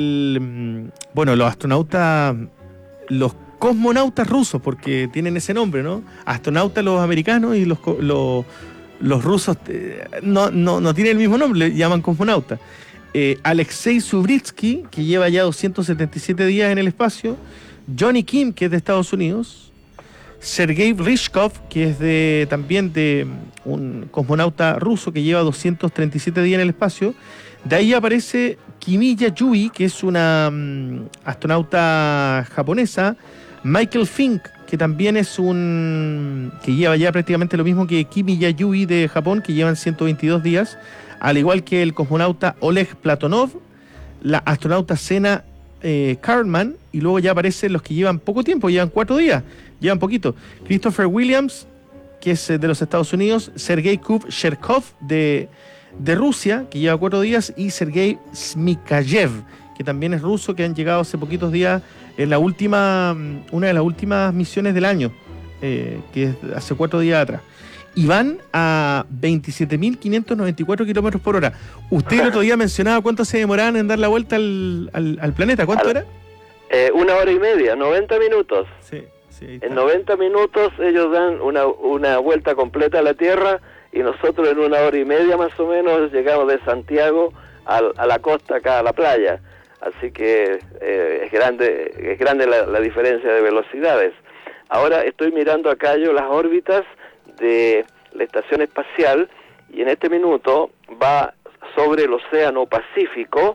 el bueno los astronautas, los cosmonautas rusos, porque tienen ese nombre, ¿no? Astronautas los americanos y los los Los rusos eh, no, no, no tienen el mismo nombre, le llaman cosmonauta. Eh, Alexei Subritsky, que lleva ya doscientos setenta y siete días en el espacio. Johnny Kim, que es de Estados Unidos. Sergei Ryzhkov, que es de también de un cosmonauta ruso que lleva doscientos treinta y siete días en el espacio. De ahí aparece Kimiya Yui, que es una um, astronauta japonesa. Michael Fink, que también es un... que lleva ya prácticamente lo mismo que Kimi Yayoi de Japón, que llevan ciento veintidós días, al igual que el cosmonauta Oleg Platonov, la astronauta Sena eh, Karlman, y luego ya aparecen los que llevan poco tiempo, llevan cuatro días, llevan poquito. Christopher Williams, que es de los Estados Unidos, Sergei Kub-Cherkov de, de Rusia, que lleva cuatro días, y Sergei Smikayev, que también es ruso, que han llegado hace poquitos días en la última, una de las últimas misiones del año, eh, que es hace cuatro días atrás. Y van a veintisiete mil quinientos noventa y cuatro kilómetros por hora. Usted el otro día mencionaba cuánto se demoraban en dar la vuelta al, al, al planeta. ¿Cuánto al, era? Eh, una hora y media, noventa minutos. Sí, sí. En noventa minutos ellos dan una, una vuelta completa a la Tierra y nosotros en una hora y media más o menos llegamos de Santiago a, a la costa, acá a la playa. Así que eh, es grande es grande la, la diferencia de velocidades. Ahora estoy mirando acá yo las órbitas de la estación espacial y en este minuto va sobre el Océano Pacífico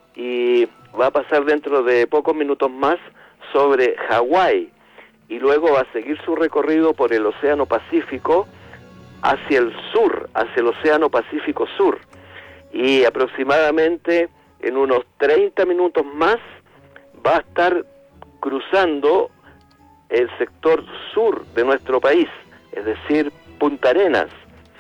y va a pasar dentro de pocos minutos más sobre Hawái y luego va a seguir su recorrido por el Océano Pacífico hacia el sur, hacia el Océano Pacífico Sur, y aproximadamente en unos treinta minutos más va a estar cruzando el sector sur de nuestro país, es decir, Punta Arenas,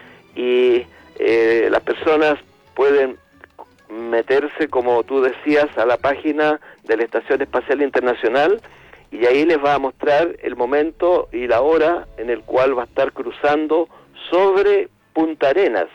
y eh, las personas pueden meterse, como tú decías, a la página de la Estación Espacial Internacional y ahí les va a mostrar el momento y la hora en el cual va a estar cruzando sobre Punta Arenas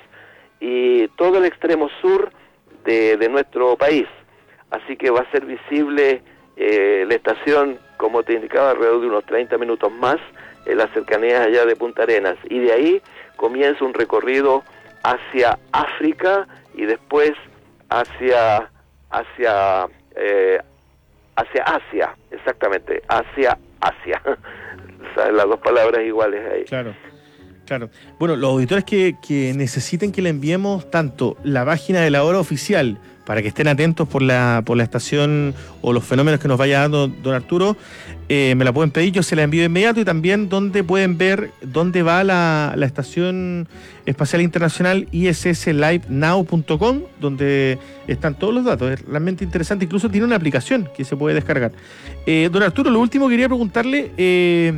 y todo el extremo sur de, de nuestro país. Así que va a ser visible eh, la estación, como te indicaba, alrededor de unos treinta minutos más en las cercanías allá de Punta Arenas. Y de ahí comienza un recorrido hacia África y después hacia hacia eh, hacia Asia, exactamente, hacia Asia. Las dos palabras iguales ahí. Claro. Claro. Bueno, los auditores que, que necesiten que le enviemos tanto la página de la hora oficial para que estén atentos por la por la estación o los fenómenos que nos vaya dando don Arturo, eh, me la pueden pedir, yo se la envío de inmediato, y también donde pueden ver dónde va la, la Estación Espacial Internacional I S S live now punto com, donde están todos los datos. Es realmente interesante, incluso tiene una aplicación que se puede descargar. Eh, don Arturo, lo último que quería preguntarle, eh,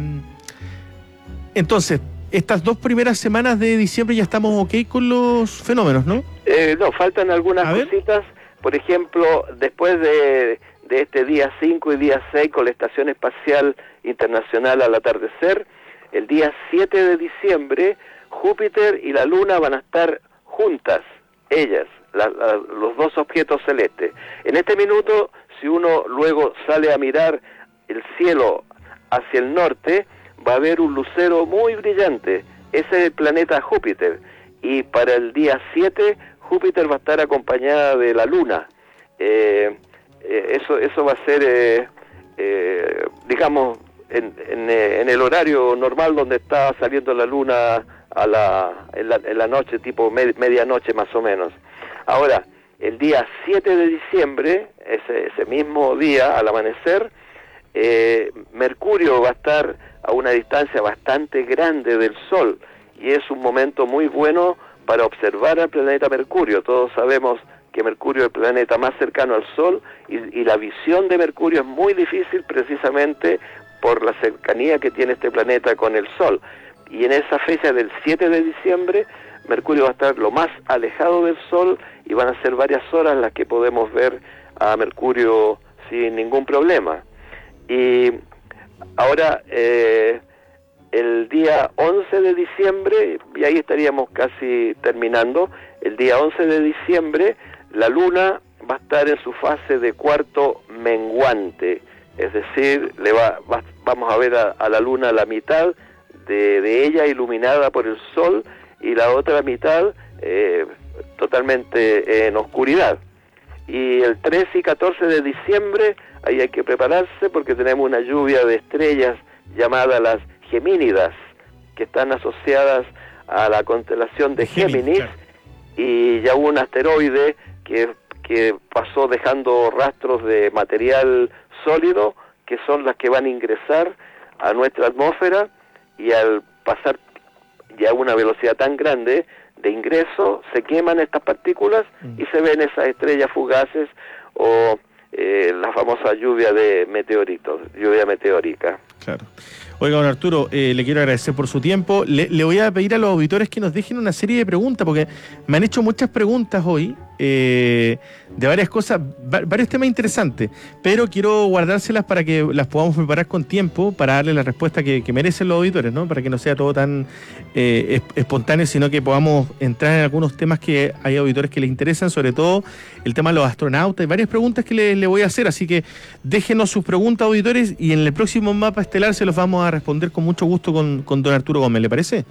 entonces, estas dos primeras semanas de diciembre ya estamos ok con los fenómenos, ¿no? Eh, no, faltan algunas cositas. Por ejemplo, después de, de este día cinco y día seis con la Estación Espacial Internacional al atardecer, el día siete de diciembre, Júpiter y la Luna van a estar juntas, ellas, la, la, los dos objetos celestes. En este minuto, si uno luego sale a mirar el cielo hacia el norte, va a haber un lucero muy brillante. Ese es el planeta Júpiter. Y para el día siete, Júpiter va a estar acompañada de la Luna. Eh, eh, eso eso va a ser, eh, eh, digamos, en, en, en el horario normal donde está saliendo la Luna a la, en, la, en la noche, tipo med, medianoche más o menos. Ahora, el día siete de diciembre, ese, ese mismo día, al amanecer, eh, Mercurio va a estar a una distancia bastante grande del Sol, y es un momento muy bueno para observar al planeta Mercurio. Todos sabemos que Mercurio es el planeta más cercano al Sol, y, y la visión de Mercurio es muy difícil precisamente por la cercanía que tiene este planeta con el Sol. Y en esa fecha del siete de diciembre, Mercurio va a estar lo más alejado del Sol, y van a ser varias horas las que podemos ver a Mercurio sin ningún problema. Y ahora, eh, el día once de diciembre, y ahí estaríamos casi terminando, el día once de diciembre, la Luna va a estar en su fase de cuarto menguante, es decir, le va, va, vamos a ver a, a la Luna la mitad de, de ella iluminada por el Sol, y la otra mitad eh, totalmente en oscuridad. Y el trece y catorce de diciembre, ahí hay que prepararse porque tenemos una lluvia de estrellas llamada las Gemínidas, que están asociadas a la constelación de Géminis, y ya hubo un asteroide que, que pasó dejando rastros de material sólido que son las que van a ingresar a nuestra atmósfera, y al pasar ya a una velocidad tan grande de ingreso, se queman estas partículas mm. y se ven esas estrellas fugaces o eh, la famosa lluvia de meteoritos, lluvia meteórica. Claro. Oiga, don Arturo, eh, le quiero agradecer por su tiempo. Le, le voy a pedir a los auditores que nos dejen una serie de preguntas, porque me han hecho muchas preguntas hoy eh, de varias cosas, va, varios temas interesantes, pero quiero guardárselas para que las podamos preparar con tiempo, para darle la respuesta que, que merecen los auditores, ¿no? Para que no sea todo tan eh, espontáneo, sino que podamos entrar en algunos temas que hay auditores que les interesan, sobre todo el tema de los astronautas. Hay varias preguntas que le, le voy a hacer, así que déjenos sus preguntas, auditores, y en el próximo Mapa Estelar se los vamos a responder con mucho gusto con, con don Arturo Gómez, ¿le parece?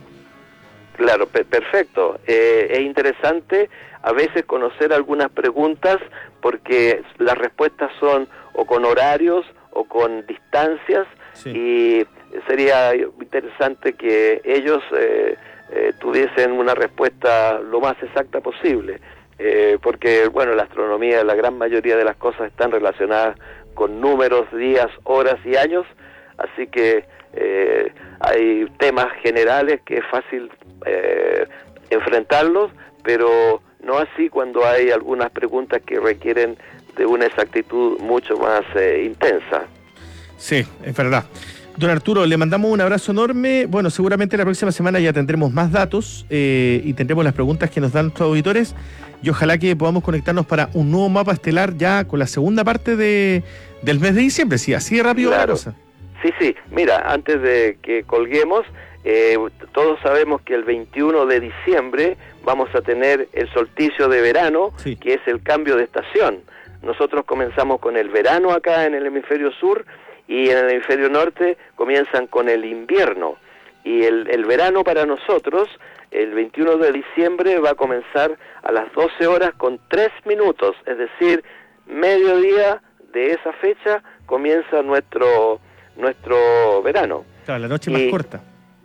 Claro, pe- perfecto. Eh, es interesante a veces conocer algunas preguntas, porque las respuestas son o con horarios o con distancias, sí. Y sería interesante que ellos eh, eh, tuviesen una respuesta lo más exacta posible, eh, porque bueno, la astronomía, la gran mayoría de las cosas están relacionadas con números, días, horas y años, así que eh, hay temas generales que es fácil eh, enfrentarlos, pero no así cuando hay algunas preguntas que requieren de una exactitud mucho más eh, intensa. Sí, es verdad. Don Arturo, le mandamos un abrazo enorme. Bueno, seguramente la próxima semana ya tendremos más datos eh, y tendremos las preguntas que nos dan nuestros auditores, y ojalá que podamos conectarnos para un nuevo Mapa Estelar ya con la segunda parte de, del mes de diciembre. Sí, así de rápido claro. la cosa. Sí, sí. Mira, antes de que colguemos, eh, todos sabemos que el veintiuno de diciembre vamos a tener el solsticio de verano, sí. que es el cambio de estación. Nosotros comenzamos con el verano acá en el hemisferio sur, y en el hemisferio norte comienzan con el invierno. Y el, el verano para nosotros, el veintiuno de diciembre, va a comenzar a las doce horas con tres minutos, es decir, mediodía de esa fecha comienza nuestro nuestro verano. Claro, la noche y, más corta.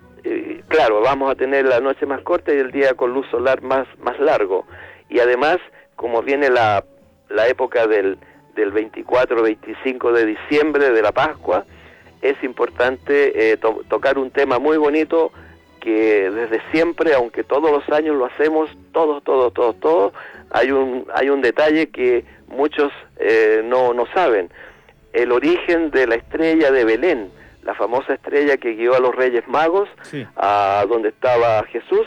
Eh, claro, vamos a tener la noche más corta y el día con luz solar más, más largo. Y además, como viene la, la época del del veinticuatro veinticinco de diciembre, de la Pascua, es importante eh, to- tocar un tema muy bonito que desde siempre, aunque todos los años lo hacemos, todos, todos, todos, todos, hay un, hay un detalle que muchos eh, no, no saben. El origen de la estrella de Belén, la famosa estrella que guió a los Reyes Magos, sí. a donde estaba Jesús,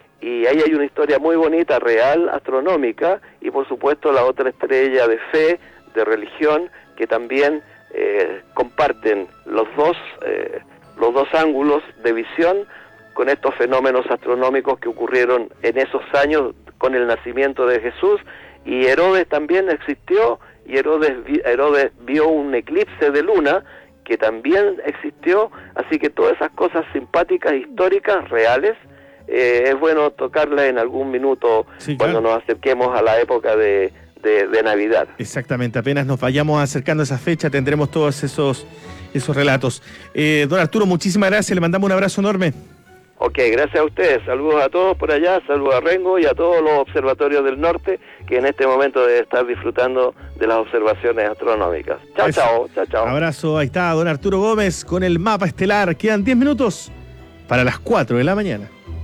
y ahí hay una historia muy bonita, real, astronómica, y por supuesto la otra estrella de fe, de religión, que también eh, comparten los dos eh, los dos ángulos de visión con estos fenómenos astronómicos que ocurrieron en esos años con el nacimiento de Jesús. Y Herodes también existió, y Herodes, Herodes vio un eclipse de luna que también existió, así que todas esas cosas simpáticas, históricas, reales, eh, es bueno tocarlas en algún minuto, sí, cuando claro. nos acerquemos a la época de De, de Navidad. Exactamente, apenas nos vayamos acercando a esa fecha tendremos todos esos esos relatos. Eh, don Arturo, muchísimas gracias, le mandamos un abrazo enorme. Ok, gracias a ustedes, saludos a todos por allá, saludos a Rengo y a todos los observatorios del norte que en este momento deben estar disfrutando de las observaciones astronómicas. Chao, Eso. chao, chao, chao. Abrazo, ahí está don Arturo Gómez con el Mapa Estelar. Quedan diez minutos para las cuatro de la mañana.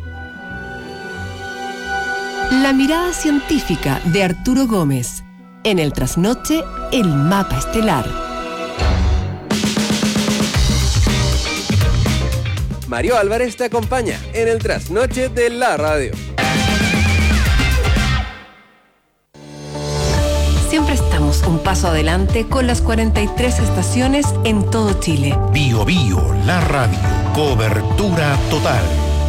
La mirada científica de Arturo Gómez. En el trasnoche, el Mapa Estelar. Mario Álvarez te acompaña en el trasnoche de la radio. Siempre estamos un paso adelante con las cuarenta y tres estaciones en todo Chile. Bio Bio, la radio. Cobertura total.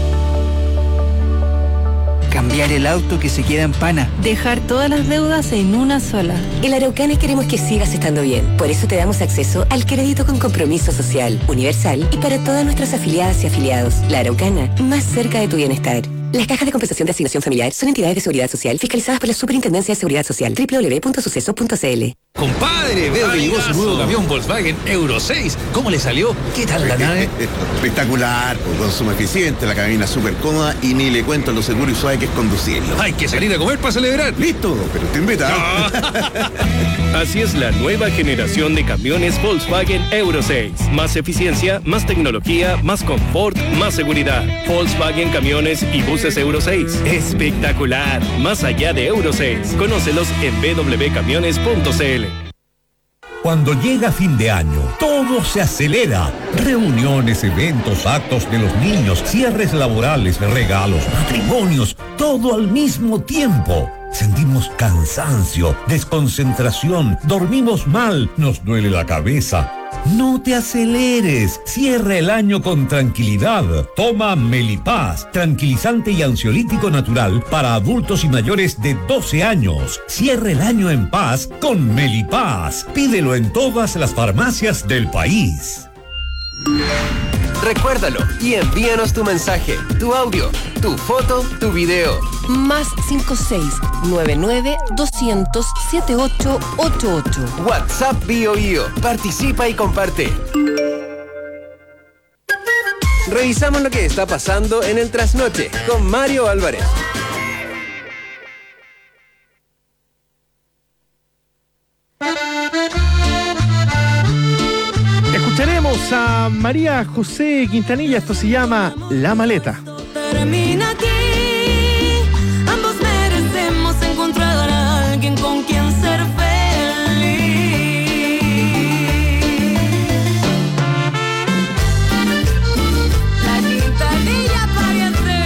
Cambiar el auto que se queda en pana. Dejar todas las deudas en una sola. En la Araucana queremos que sigas estando bien. Por eso te damos acceso al crédito con compromiso social, universal y para todas nuestras afiliadas y afiliados. La Araucana, más cerca de tu bienestar. Las cajas de compensación de asignación familiar son entidades de seguridad social fiscalizadas por la Superintendencia de Seguridad Social. doble u doble u doble u punto suceso punto c l. Compadre, veo que llegó su nuevo camión Volkswagen Euro seis. ¿Cómo le salió? ¿Qué tal la nave? Espectacular, consumo eficiente, la cabina súper cómoda y ni le cuento lo seguro y suave que es conducirlo. Hay que salir a comer para celebrar. Listo, pero te invita. No. Así es la nueva generación de camiones Volkswagen Euro seis. Más eficiencia, más tecnología, más confort, más seguridad. Volkswagen Camiones y Buses Euro seis. Espectacular. Más allá de Euro seis. Conócelos en w w w punto camiones punto c l. Cuando llega fin de año, todo se acelera. Reuniones, eventos, actos de los niños, cierres laborales, regalos, matrimonios, todo al mismo tiempo. Sentimos cansancio, desconcentración, dormimos mal, nos duele la cabeza. No te aceleres, cierra el año con tranquilidad. Toma Melipaz, tranquilizante y ansiolítico natural para adultos y mayores de doce años. Cierra el año en paz con Melipaz. Pídelo en todas las farmacias del país. Recuérdalo y envíanos tu mensaje, tu audio, tu foto, tu video. Más cinco seis nueve nueve dos cero cero siete ocho ocho ocho. WhatsApp Bio Bio. Participa y comparte. Revisamos lo que está pasando en el Trasnoche con Mario Álvarez. Escucharemos a María José Quintanilla, esto se llama La Maleta. Termina aquí, ambos merecemos encontrar a alguien con quien ser feliz. La Quintanilla pariente.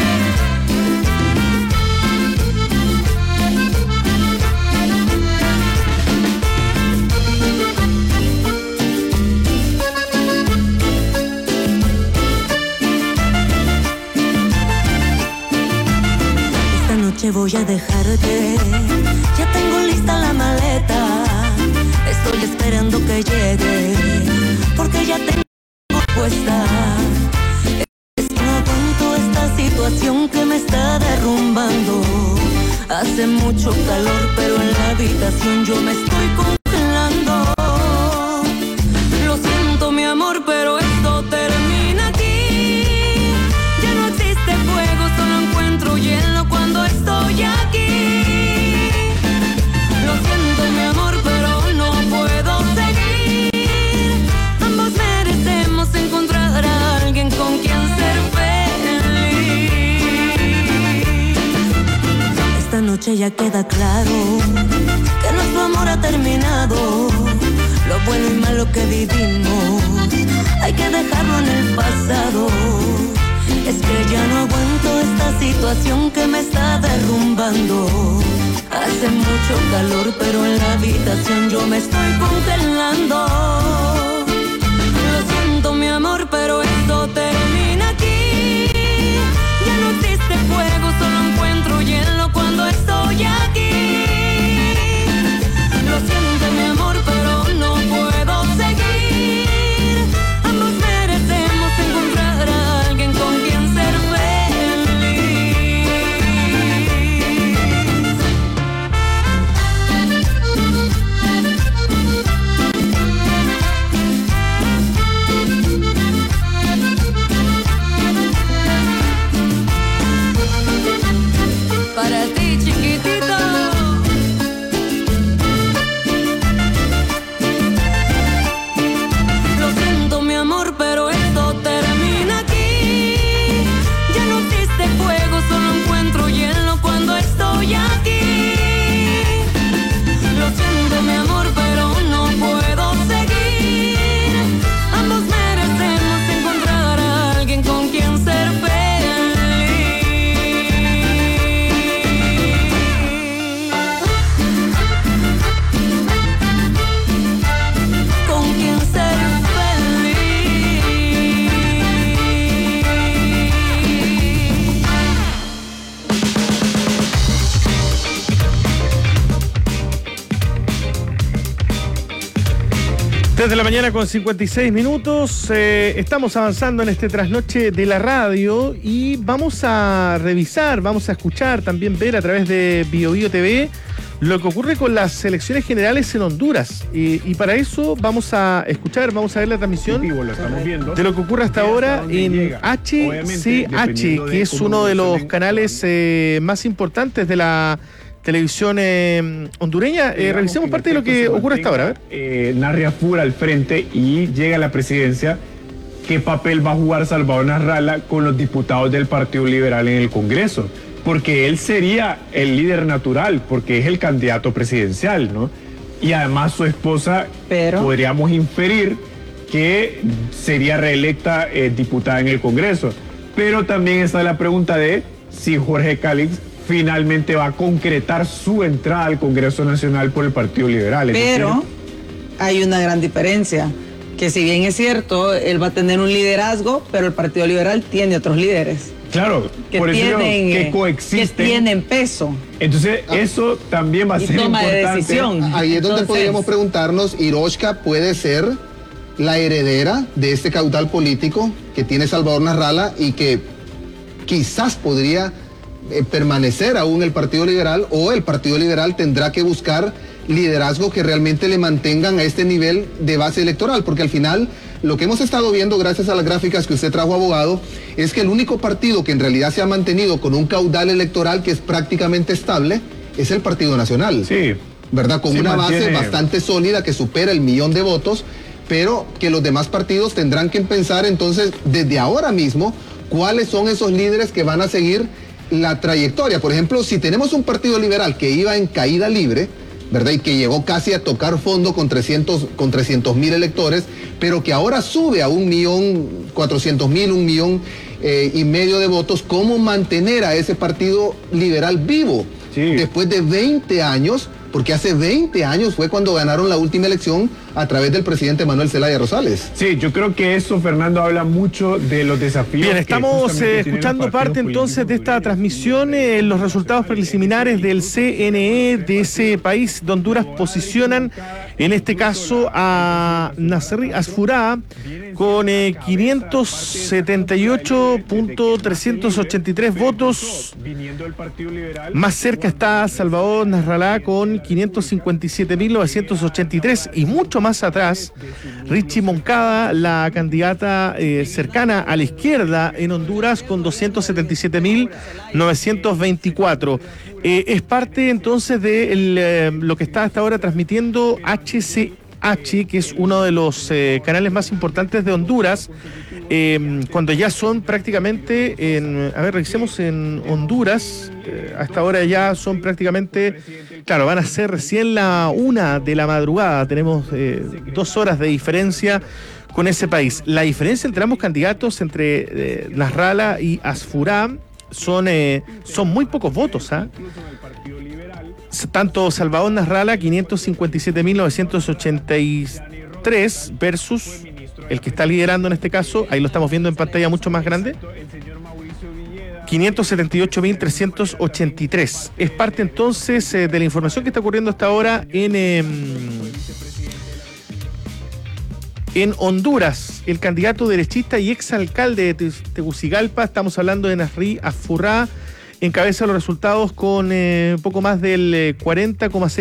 Voy a dejarte, ya tengo lista la maleta, estoy esperando que llegue, porque ya tengo puesta. Es que no aguanto esta situación que me está derrumbando. Hace mucho calor, pero en la habitación yo me estoy congelando. Lo siento, mi amor, pero esto termina aquí. Ya no existe fuego, solo encuentro hielo cuando estoy aquí. Lo siento, mi amor, pero no puedo seguir. Ambos merecemos encontrar a alguien con quien ser feliz. Esta noche ya queda claro que nuestro amor ha terminado. Lo bueno y malo que vivimos hay que dejarlo en el pasado. Es que ya no aguanto esta situación que me está derrumbando. Hace mucho calor, pero en la habitación yo me estoy congelando. Lo siento, mi amor, pero esto termina aquí. Ya no existe fuego, solo encuentro hielo cuando estoy aquí. Lo siento, mi amor, pero no puedo seguir. Ambos merecemos encontrar a alguien con quien ser para ti, chiquitito. Lo siento, mi amor, pero esto termina aquí. Ya no existe fuego, solo encuentro hielo cuando estoy aquí. Lo siento, mi amor, pero no puedo seguir. Ambos merecemos encontrar a alguien con quien ser feliz. Con quien ser Desde la mañana con cincuenta y seis minutos, eh, estamos avanzando en este trasnoche de la radio y vamos a revisar, vamos a escuchar, también ver a través de Bio Bio T V lo que ocurre con las elecciones generales en Honduras. Y, y para eso vamos a escuchar, vamos a ver la transmisión de lo que ocurre hasta ahora en H C H, que es uno de los canales eh, más importantes de la televisión eh, hondureña. Eh, revisemos parte de lo que ocurre hasta ahora. A ver. Eh, Narri Afura al frente y llega a la presidencia. ¿Qué papel va a jugar Salvador Narrala con los diputados del Partido Liberal en el Congreso? Porque él sería el líder natural, porque es el candidato presidencial, ¿no? Y además su esposa, Pero... podríamos inferir que sería reelecta eh, diputada en el Congreso. Pero también está la pregunta de si Jorge Calix finalmente va a concretar su entrada al Congreso Nacional por el Partido Liberal. Pero decir, hay una gran diferencia, que si bien es cierto, él va a tener un liderazgo, pero el Partido Liberal tiene otros líderes. Claro, que por eso tienen, digo, que coexisten. Que tienen peso. Entonces, ah, eso también va a ser toma importante. De decisión. Ahí es donde Entonces, podríamos preguntarnos, ¿Hiroshka puede ser la heredera de este caudal político que tiene Salvador Narrala y que quizás podría eh, permanecer aún el Partido Liberal, o el Partido Liberal tendrá que buscar liderazgo que realmente le mantengan a este nivel de base electoral? Porque al final lo que hemos estado viendo, gracias a las gráficas que usted trajo, abogado, es que el único partido que en realidad se ha mantenido con un caudal electoral que es prácticamente estable es el Partido Nacional. Sí. ¿Verdad? Con sí, una mantiene... base bastante sólida que supera el millón de votos, pero que los demás partidos tendrán que pensar entonces desde ahora mismo cuáles son esos líderes que van a seguir la trayectoria. Por ejemplo, si tenemos un Partido Liberal que iba en caída libre, ¿verdad? Y que llegó casi a tocar fondo con trescientos mil electores, pero que ahora sube a un millón cuatrocientos mil, un millón eh, y medio de votos. ¿Cómo mantener a ese Partido Liberal vivo? Sí. Después de veinte años, porque hace veinte años fue cuando ganaron la última elección a través del presidente Manuel Zelaya Rosales. Sí, yo creo que eso, Fernando, habla mucho de los desafíos. Bien, estamos eh, escuchando parte entonces de esta transmisión. Eh, los resultados preliminares del C N E de ese país de Honduras posicionan en este caso a Nasri Asfurá con eh, quinientos setenta y ocho mil trescientos ochenta y tres votos. Más cerca está Salvador Narrala con quinientos cincuenta y siete mil novecientos ochenta y tres, y mucho más atrás Richie Moncada, la candidata eh, cercana a la izquierda en Honduras, con doscientos setenta y siete mil novecientos veinticuatro. Eh, es parte entonces de el, eh, lo que está hasta ahora transmitiendo H C H, que es uno de los eh, canales más importantes de Honduras, eh, cuando ya son prácticamente, en, a ver, revisemos en Honduras, eh, hasta ahora ya son prácticamente, claro, van a ser recién la una de la madrugada, tenemos eh, dos horas de diferencia con ese país. La diferencia entre ambos candidatos, entre eh, Nasrallah y Asfurá, son, eh, son muy pocos votos, ¿ah? ¿eh? Tanto Salvador Nasrallah, quinientos cincuenta y siete mil novecientos ochenta y tres, versus el que está liderando en este caso, ahí lo estamos viendo en pantalla mucho más grande, quinientos setenta y ocho mil trescientos ochenta y tres. Es parte entonces eh, de la información que está ocurriendo hasta ahora en, eh, en Honduras. El candidato derechista y exalcalde de Tegucigalpa, estamos hablando de Nasri Afurá, encabeza los resultados con eh, poco más del eh, cuarenta coma seis